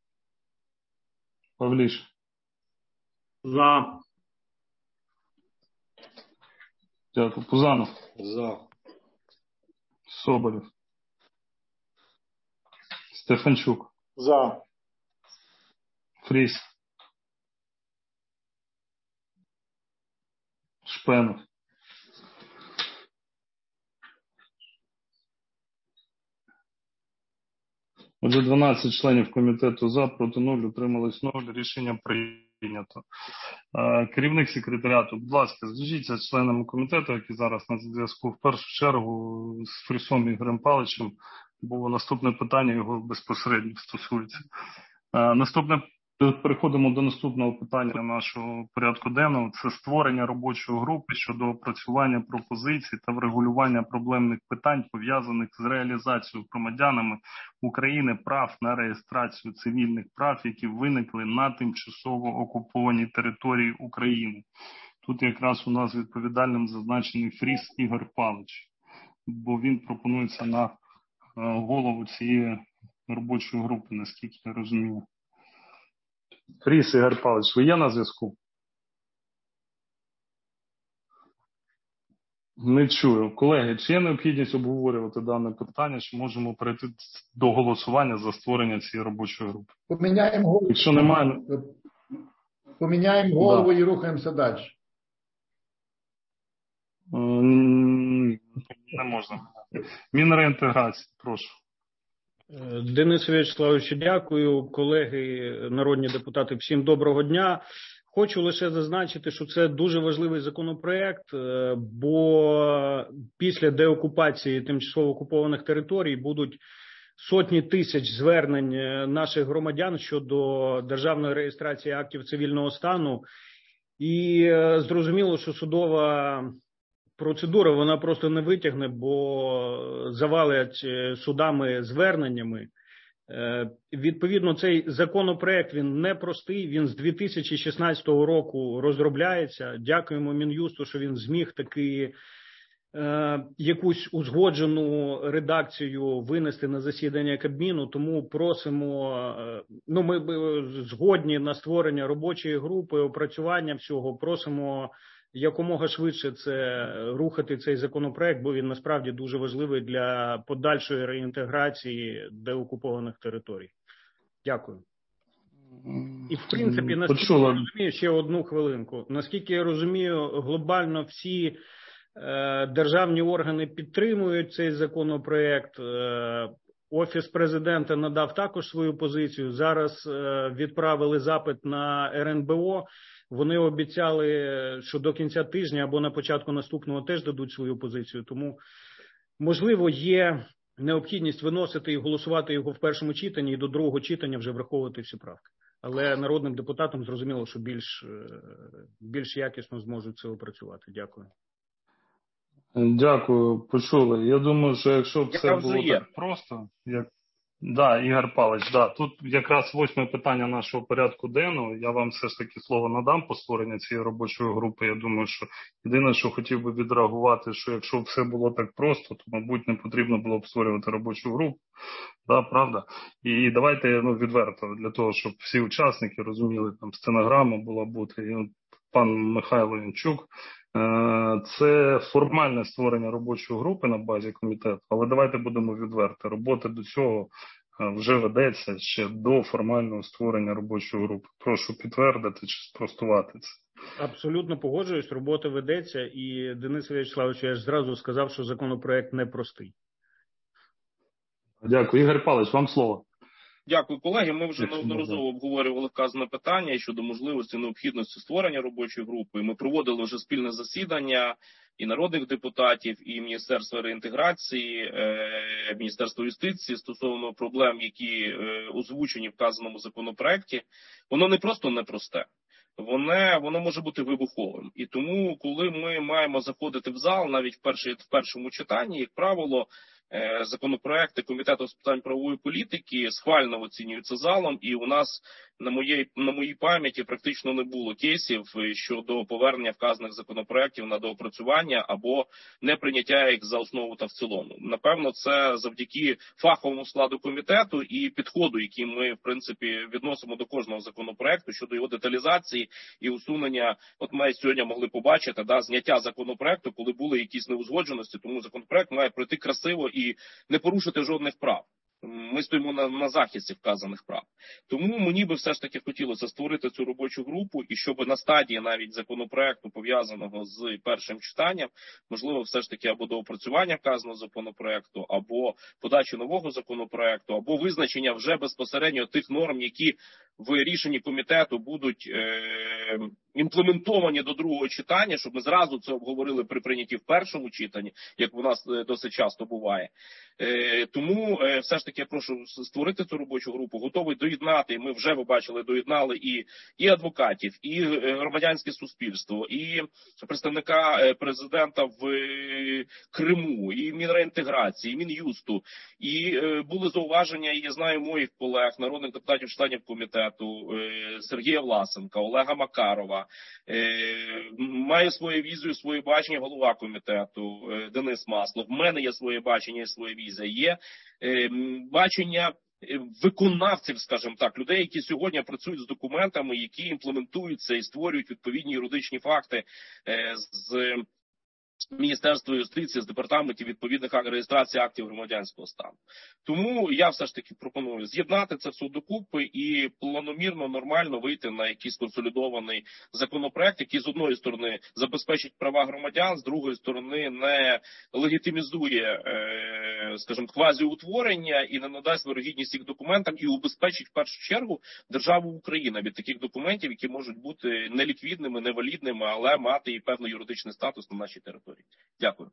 Павліш. За. Дякую. Пузанов. За. Соболєв. Стефанчук. За. Фріс. Шпенов. Отже, дванадцять членів комітету за, проти нуль, утримались нуль. Рішення прийнято. Керівник секретаріату, будь ласка, зв'яжіться з членами комітету, які зараз на зв'язку, в першу чергу з Фрісом Ігорем Павловичем, бо наступне питання його безпосередньо стосується. Наступне, переходимо до наступного питання нашого порядку денного. Це створення робочої групи щодо опрацювання пропозицій та врегулювання проблемних питань, пов'язаних з реалізацією громадянами України прав на реєстрацію цивільних прав, які виникли на тимчасово окупованій території України. Тут якраз у нас відповідальним зазначений Фріс Ігор Павлович, бо він пропонується на голову цієї робочої групи, наскільки я розумію. Фріс Ігор Павлович, ви є на зв'язку? Не чую. Колеги, чи є необхідність обговорювати дане питання, чи можемо перейти до голосування за створення цієї робочої групи? Поміняємо голову. Якщо немає... Поміняємо голову да. І рухаємося далі. Не можна. Мінреінтеграції, прошу. Денис В'ячеславович, дякую. Колеги, народні депутати, всім доброго дня. Хочу лише зазначити, що це дуже важливий законопроект, бо після деокупації тимчасово окупованих територій будуть сотні тисяч звернень наших громадян щодо державної реєстрації актів цивільного стану. І зрозуміло, що судова процедура, вона просто не витягне, бо завалять судами зверненнями. Відповідно, цей законопроект, він непростий, він з дві тисячі шістнадцятого року розробляється. Дякуємо Мін'юсту, що він зміг таки е, якусь узгоджену редакцію винести на засідання Кабміну, тому просимо, е, ну ми згодні на створення робочої групи, опрацювання всього, просимо якомога швидше це рухати цей законопроект, бо він насправді дуже важливий для подальшої реінтеграції деокупованих територій. Дякую. І в принципі, наскільки я розумію, ще одну хвилинку. Наскільки я розумію, глобально всі е, державні органи підтримують цей законопроект. Е, Офіс президента надав також свою позицію. Зараз е, відправили запит на ер ен бе о. Вони обіцяли, що до кінця тижня або на початку наступного теж дадуть свою позицію. Тому, можливо, є необхідність виносити і голосувати його в першому читанні і до другого читання вже враховувати всі правки. Але народним депутатам зрозуміло, що більш, більш якісно зможуть це опрацювати. Дякую. Дякую, почули. Я думаю, що якщо б це було так просто, як... Да, Ігор Павлович, да, тут якраз восьме питання нашого порядку денного. Я вам все ж таки слово надам по створенню цієї робочої групи. Я думаю, що єдине, що хотів би відреагувати, що якщо все було так просто, то, мабуть, не потрібно було б створювати робочу групу. Да, правда? І давайте, ну, відверто, для того, щоб всі учасники розуміли, там стенограма була бути. І от пан Михайло Янчук, це формальне створення робочої групи на базі комітету, але давайте будемо відверти. Робота до цього вже ведеться ще до формального створення робочої групи. Прошу підтвердити чи спростувати це. Абсолютно погоджуюсь, робота ведеться, і Денис В'ячеславович, я ж зразу сказав, що законопроект непростий. Дякую. Ігор Павлович, вам слово. Дякую, колеги. Ми вже неодноразово обговорювали вказане питання щодо можливості необхідності створення робочої групи. Ми проводили вже спільне засідання і народних депутатів, і Міністерства реінтеграції, Міністерства юстиції стосовно проблем, які озвучені в вказаному законопроекті. Воно не просто непросте. Воно, воно може бути вибуховим. І тому, коли ми маємо заходити в зал, навіть в, першій, в першому читанні, як правило, законопроекти Комітету з питань правової політики схвально оцінюються залом, і у нас на моїй, на моїй пам'яті практично не було кейсів щодо повернення вказаних законопроектів на доопрацювання або неприйняття їх за основу та в цілому. Напевно, це завдяки фаховому складу комітету і підходу, який ми, в принципі, відносимо до кожного законопроекту щодо його деталізації і усунення. От ми сьогодні могли побачити, да, зняття законопроекту, коли були якісь неузгодженості, тому законопроект має пройти красиво і не порушити жодних прав. ми стоїмо на, на захисті вказаних прав. Тому мені би все ж таки хотілося створити цю робочу групу, і щоб на стадії навіть законопроекту, пов'язаного з першим читанням, можливо, все ж таки або доопрацювання вказаного законопроекту, або подачі нового законопроекту, або визначення вже безпосередньо тих норм, які в рішенні комітету будуть е- імплементовані до другого читання, щоб ми зразу це обговорили при прийнятті в першому читанні, як у нас досить часто буває. Е- тому е- все ж таки я прошу створити цю робочу групу, готовий доєднати, ми вже, ви бачили, доєднали і, і адвокатів, і громадянське суспільство, і представника президента в Криму, і Мінреінтеграції, і Мін'юсту, і е, були зауваження, і я знаю моїх колег, народних депутатів членів комітету, е, Сергія Власенка, Олега Макарова, е, має свою візію, своє бачення голова комітету, е, Денис Маслов, в мене є своє бачення і своя візія, є е, бачення виконавців, скажімо так, людей, які сьогодні працюють з документами, які імплементуються і створюють відповідні юридичні факти е, з Міністерства юстиції, з департаментів відповідних реєстрації актів громадянського стану. Тому я все ж таки пропоную з'єднати це все докупи і планомірно, нормально вийти на якийсь консолідований законопроект, який з одної сторони забезпечить права громадян, з другої сторони не легітимізує, скажімо, квазіутворення і не надасть вирогідність їх документам і убезпечить в першу чергу державу Україна від таких документів, які можуть бути неліквідними, невалідними, але мати і певний юридичний статус на нашій території. Дякую.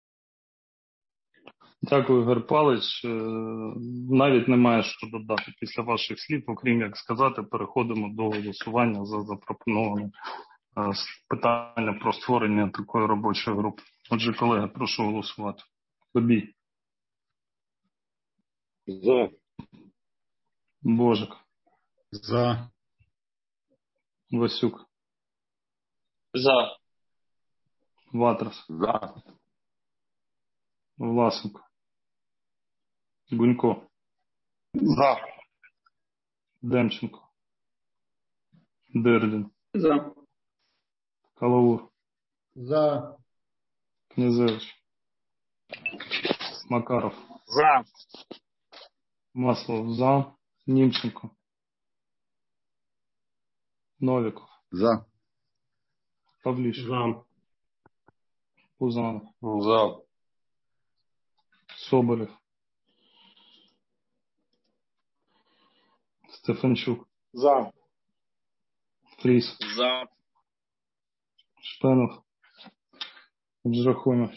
Дякую, Ігор Павлович. Навіть немає що додати після ваших слів, окрім як сказати, переходимо до голосування за запропоноване питання про створення такої робочої групи. Отже, колеги, прошу голосувати. Бабій. За. Божик. За. Васюк. За. Ватрас. За. Власенко. Гунько. За. Демченко. Дердін. За. Калаур. За. Князевич. Макаров. За. Маслов. За. Німченко. Новиков. За. Павліш. За. Пузанов. За. Соболєв. Стефанчук. За. Фріс. За. Шпенов. Джахомів.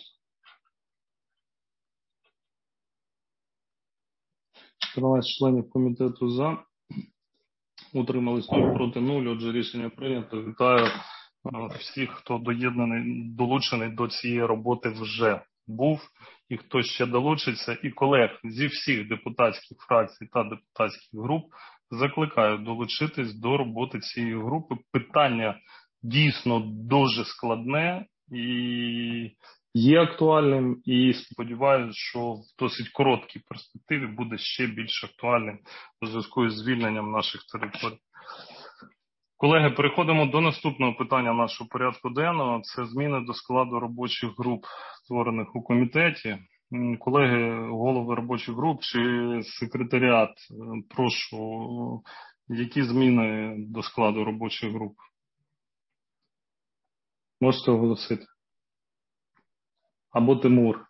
чотирнадцять членів комітету за. Утримались нуль, проти нуль. Отже, рішення прийнято. Вітаю всіх, хто доєднаний, долучений до цієї роботи вже був, і хто ще долучиться, і колег зі всіх депутатських фракцій та депутатських груп закликаю долучитись до роботи цієї групи. Питання дійсно дуже складне і є актуальним, і сподіваюся, що в досить короткій перспективі буде ще більш актуальним у зв'язку з звільненням наших територій. Колеги, переходимо до наступного питання нашого порядку денного. Це зміни до складу робочих груп, створених у комітеті. Колеги, голови робочих груп чи секретаріат, прошу, які зміни до складу робочих груп? Можете оголосити? Або Тимур.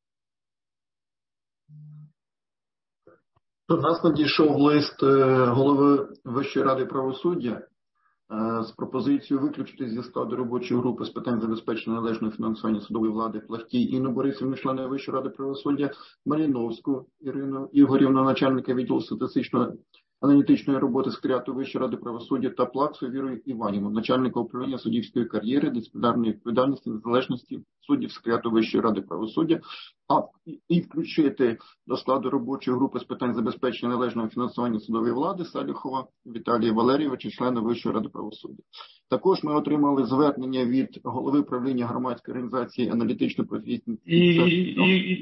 До нас надійшов лист голови Вищої ради правосуддя з пропозицією виключити зі складу робочої групи з питань забезпечення належного фінансування судової влади Плахтій Інну Борисівну, члена Вищої ради правосуддя, Маліновську Ірину Ігорівну, начальника відділу статистичної аналітичної роботи секретаріату Вищої ради правосуддя, та Плаксу Віру Іванівну, начальника управління суддівської кар'єри, дисциплінарної відповідальності, незалежності суддів секретаріату Вищої ради правосуддя, а і включити до складу робочої групи з питань забезпечення належного фінансування судової влади Саліхова Віталія Валерійовича, члена Вищої ради правосуддя. Також ми отримали звернення від голови правління громадської організації аналітично-професійної і, і, і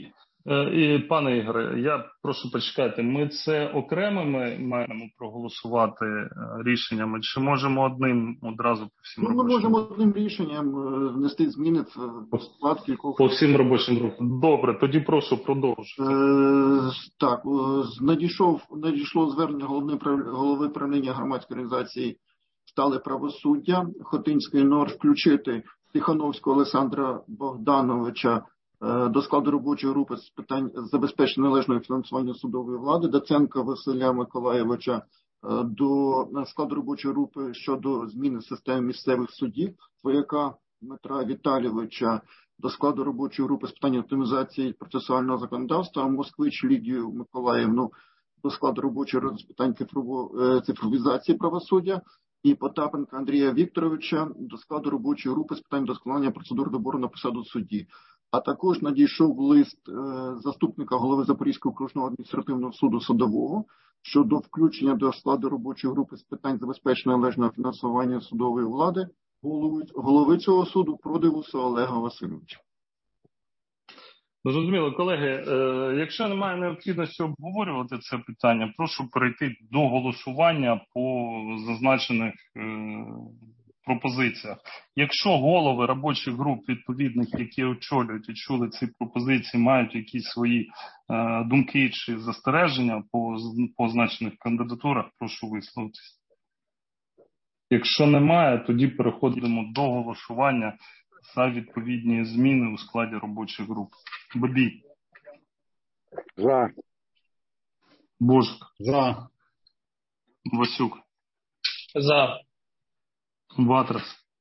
І, пане Ігоре, я прошу почекати, ми це окремими маємо проголосувати рішеннями, чи можемо одним одразу по всім ну, робочим? Ми можемо одним рішенням внести зміни в склад кількох. По всім робочим групам. Добре, тоді прошу продовжити. Е, так, надійшов, надійшло звернення голови правління громадської організації «Стале правосуддя» Хотинської НОР включити Тихановського Олександра Богдановича до складу робочої групи з питань забезпечення належного фінансування судової влади, Доценка Василя Миколайовича до складу робочої групи щодо зміни системи місцевих судів, Твояка Дмитра Віталійовича до складу робочої групи з питань оптимізації процесуального законодавства, Москвич Лідію Миколаївну до складу робочої групи з питань цифровізації правосуддя і Потапенка Андрія Вікторовича до складу робочої групи з питань вдосконалення процедур добору на посаду судді. А також надійшов лист е, заступника голови Запорізького окружного адміністративного суду Садового щодо включення до складу робочої групи з питань забезпечення належного фінансування судової влади голови, голови цього суду Продивуса Олега Васильовича. Зрозуміло, колеги, е, якщо немає необхідності обговорювати це питання, прошу перейти до голосування по зазначених е, пропозиціях. Якщо голови робочих груп відповідних, які очолюють і чули ці пропозиції, мають якісь свої е, думки чи застереження по позначених кандидатурах, прошу висловитися. Якщо немає, тоді переходимо до голосування за відповідні зміни у складі робочих груп. Бабій. За. Божик. За. Васюк. За. Ватрас.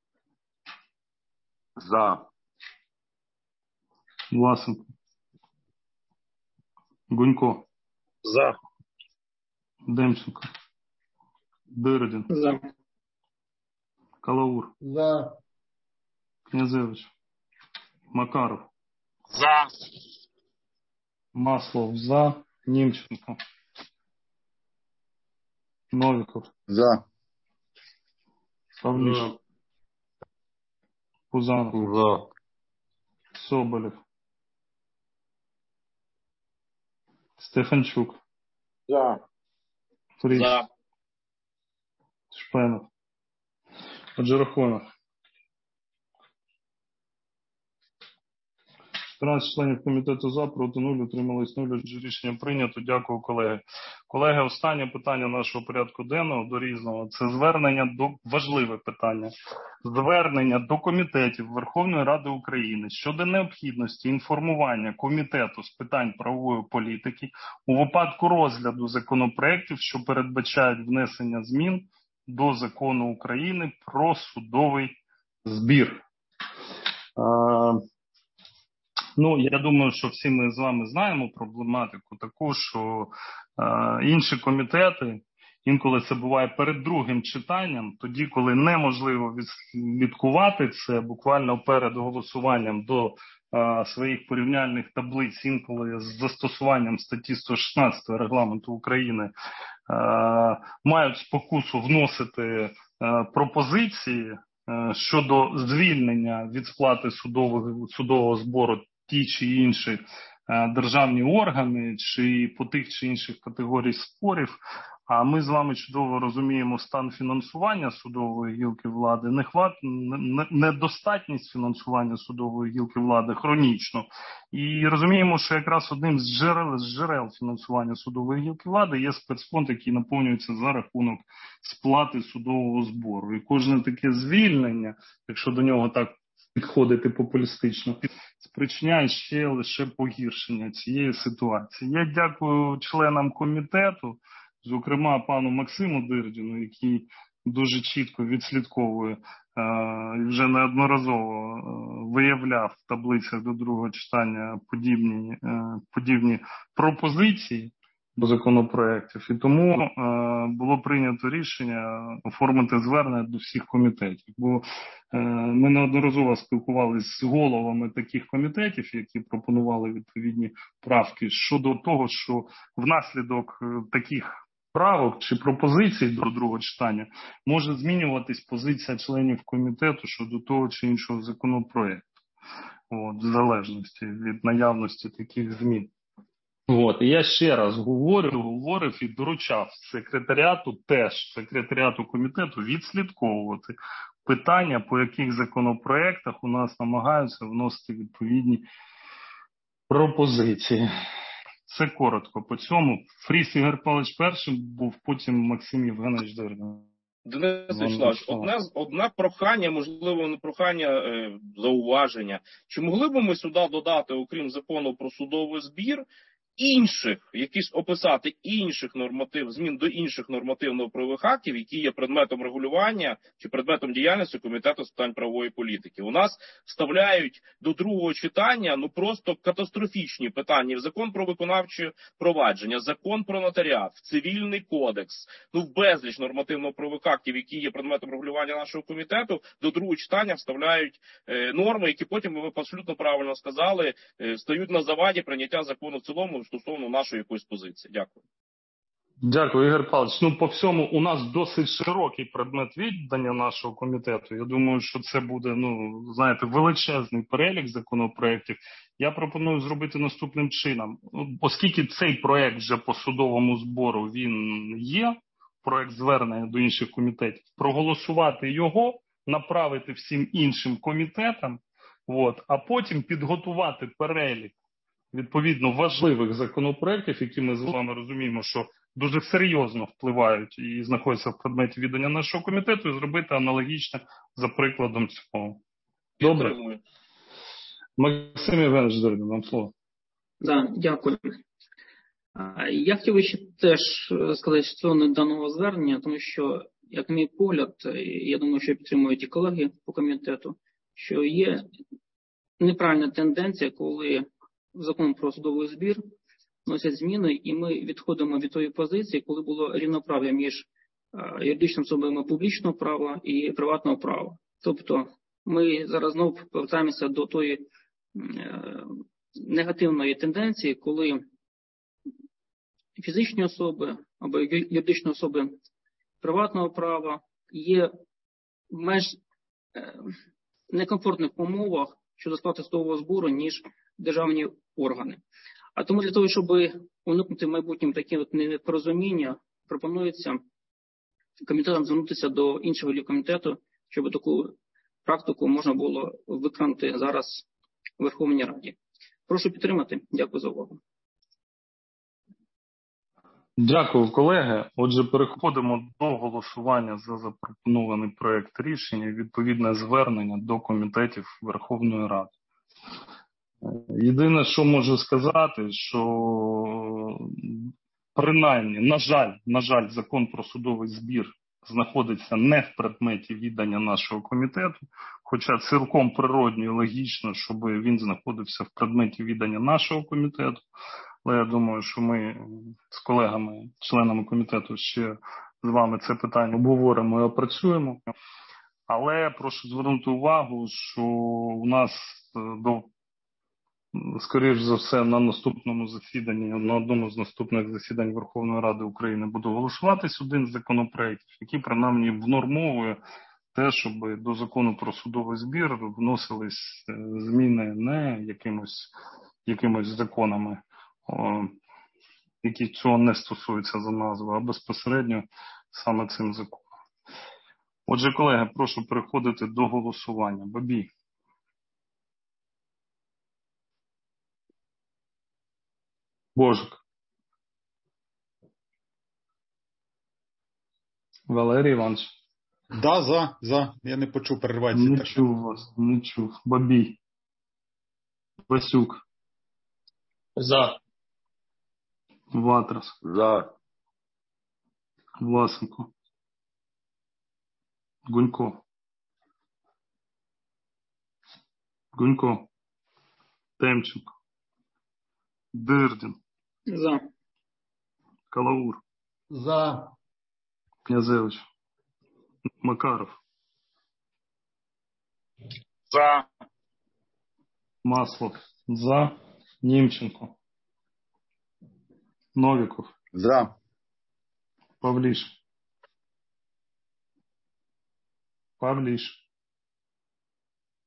За. Власенко. Гунько. За. Демченко. Дирдін. За. Калаур. За. Князевич. Макаров. За. Маслов. За. Німченко. Новиков. За. Павліш. За. Пузанов. За. Соболєв. Стефанчук. За. Фріц. За. Шпенов. Отже, рахунок. чотирнадцять членів комітету за, проти нуль, утримались нуль. Отже, рішення прийнято. Дякую, колеги. Колеги, останнє питання нашого порядку денного до різного. Це звернення до, важливе питання, звернення до комітетів Верховної Ради України щодо необхідності інформування Комітету з питань правової політики у випадку розгляду законопроєктів, що передбачають внесення змін до Закону України про судовий збір. Ну, я думаю, що всі ми з вами знаємо проблематику таку, що е, інші комітети, інколи це буває перед другим читанням, тоді, коли неможливо відслідкувати це, буквально перед голосуванням до е, своїх порівняльних таблиць, інколи з застосуванням статті сто шістнадцять Регламенту України, е, мають спокусу вносити е, пропозиції е, щодо звільнення від сплати судового, судового збору ті чи інші е, державні органи, чи по тих чи інших категорій спорів. А ми з вами чудово розуміємо стан фінансування судової гілки влади, нехват, недостатність фінансування судової гілки влади хронічно. І розуміємо, що якраз одним з джерел, з джерел фінансування судової гілки влади є спецфонд, який наповнюється за рахунок сплати судового збору. І кожне таке звільнення, якщо до нього так підходити популістично, спричиняє ще лише погіршення цієї ситуації. Я дякую членам комітету, зокрема пану Максиму Дирдіну, який дуже чітко відслідковує е, і вже неодноразово е, виявляв в таблицях до другого читання подібні, е, подібні пропозиції до законопроєктів. І тому е, було прийнято рішення оформити звернення до всіх комітетів. Бо е, ми неодноразово спілкувалися з головами таких комітетів, які пропонували відповідні правки щодо того, що внаслідок таких правок чи пропозицій до другого читання може змінюватись позиція членів комітету щодо того чи іншого законопроєкту. От, в залежності від наявності таких змін. От, і я ще раз говорю, говорив і доручав секретаріату теж, секретаріату комітету відслідковувати питання, по яких законопроектах у нас намагаються вносити відповідні пропозиції. Це коротко по цьому. Фріс Ігор Павлович першим був, потім Максим Євгенович Дирдин. Денис Вячеславович, одне, одне прохання, можливо, не прохання, е, зауваження. Чи могли б ми сюди додати, окрім закону про судовий збір, інших, якісь описати інших норматив, змін до інших нормативно-правових актів, які є предметом регулювання чи предметом діяльності Комітету з питань правової політики. У нас вставляють до другого читання ну просто катастрофічні питання в закон про виконавче провадження, закон про нотаріат, в цивільний кодекс, ну в безліч нормативно-правових актів, які є предметом регулювання нашого комітету, до другого читання вставляють е, норми, які потім, ви абсолютно правильно сказали, е, стають на заваді прийняття закону в цілому стосовно нашої якоїсь позиції. Дякую. Дякую, Ігор Павлович. Ну, по всьому, у нас досить широкий предмет віддання нашого комітету. Я думаю, що це буде, ну, знаєте, величезний перелік законопроєктів. Я пропоную зробити наступним чином. Оскільки цей проєкт вже по судовому збору, він є, проєкт звернення до інших комітетів, проголосувати його, направити всім іншим комітетам, от, а потім підготувати перелік відповідно важливих законопроєктів, які ми з вами розуміємо, що дуже серйозно впливають і знаходяться в предметі віддання нашого комітету, і зробити аналогічно за прикладом цього. Добре? Максим Євгенович Дирдин, вам слово. Да, дякую. Я хотів би ще теж сказати стосовно даного звернення, тому що, як мій погляд, я думаю, що підтримують і колеги по комітету, що є неправильна тенденція, коли в закон про судовий збір вносять зміни, і ми відходимо від тої позиції, коли було рівноправ'я між юридичними особами публічного права і приватного права. Тобто ми зараз знову повертаємося до тої е, негативної тенденції, коли фізичні особи або юридичні особи приватного права є в менш е, некомфортних умовах щодо сплати судового збору, ніж державні органи. А тому для того, щоб уникнути в майбутньому такі от непорозуміння, пропонується комітетам звернутися до іншого комітету, щоб таку практику можна було виконати зараз у Верховній Раді. Прошу підтримати. Дякую за увагу. Дякую, колеги. Отже, переходимо до голосування за запропонований проєкт рішення і відповідне звернення до комітетів Верховної Ради. Єдине, що можу сказати, що принаймні, на жаль, на жаль, закон про судовий збір знаходиться не в предметі віддання нашого комітету, хоча цілком природньо і логічно, щоб він знаходився в предметі віддання нашого комітету. Але я думаю, що ми з колегами, членами комітету ще з вами це питання обговоримо і опрацюємо. Але прошу звернути увагу, що у нас до скоріш за все, на наступному засіданні, на одному з наступних засідань Верховної Ради України буде голосуватись один з законопроєктів, який принаймні внормовує те, щоб до закону про судовий збір вносились зміни не якимось, якимось законами, о, які цього не стосуються за назвою, а безпосередньо саме цим законом. Отже, колеги, прошу переходити до голосування. Бабій. Божик. Валерій Іванович. Да, за, за. Я не почув, переривайте. Не чув вас, не чув. Бабій. Васюк. За. Ватрас. За. Власенко. Гунько. Гунько. Темченко. Дирдін. За. Калаур. За. Князевич. Макаров. За. Маслов. За. Німченко. Новіков. За. Павліш. Павліш.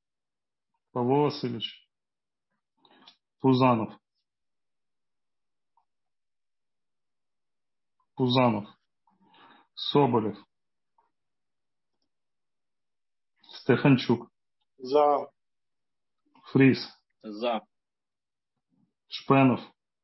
Павло Васильович. Пузанов. Пузанов, Соболєв, Стефанчук, За. Фріс, За. Шпенов.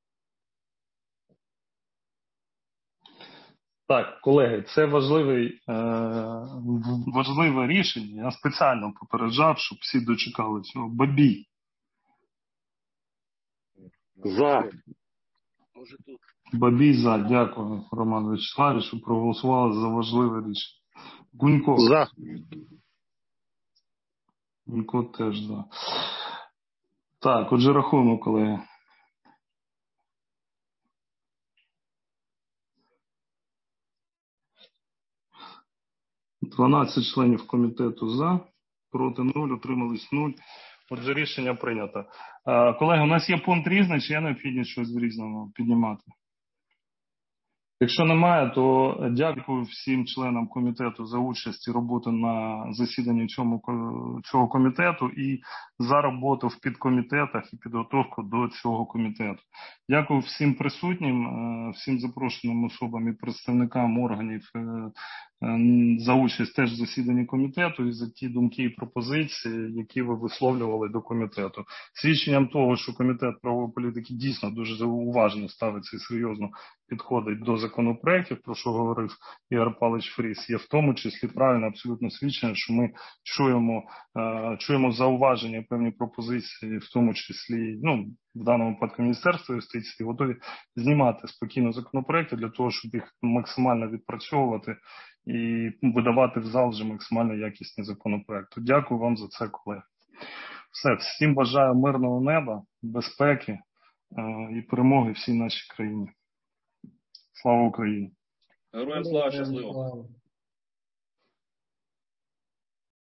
Так, колеги, це важливий, е, важливе рішення. Я спеціально попереджав, щоб всі дочекали цього. Бабій. За. Бабій за. Дякую, Роман Вячеславович, що проголосували за важливе рішення. Гунько. За. Гунько теж за. Так, отже, рахуємо, колеги. дванадцять членів комітету за, проти нуль, утримались нуль. Отже, рішення прийнято. Колеги, у нас є пункт різний, чи є необхідність щось з різного піднімати? Якщо немає, то дякую всім членам комітету за участь і роботу на засіданні цьому, цього комітету і за роботу в підкомітетах і підготовку до цього комітету. Дякую всім присутнім, всім запрошеним особам і представникам органів за участь теж в засіданні комітету і за ті думки і пропозиції, які ви висловлювали до комітету. Свідченням того, що комітет правової політики дійсно дуже уважно ставиться і серйозно підходить до законопроєктів, про що говорив Ігор Павлович Фріс, є в тому числі правильно абсолютно свідчення, що ми чуємо, е, чуємо зауваження, певні пропозиції, в тому числі, ну, в даному випадку Міністерства юстиції, готові знімати спокійно законопроекти для того, щоб їх максимально відпрацьовувати і видавати в зал вже максимально якісні законопроекти. Дякую вам за це, колеги. Все, всім бажаю мирного неба, безпеки е, і перемоги всій нашій країні. Слава Україні! Героям слава, щасливо!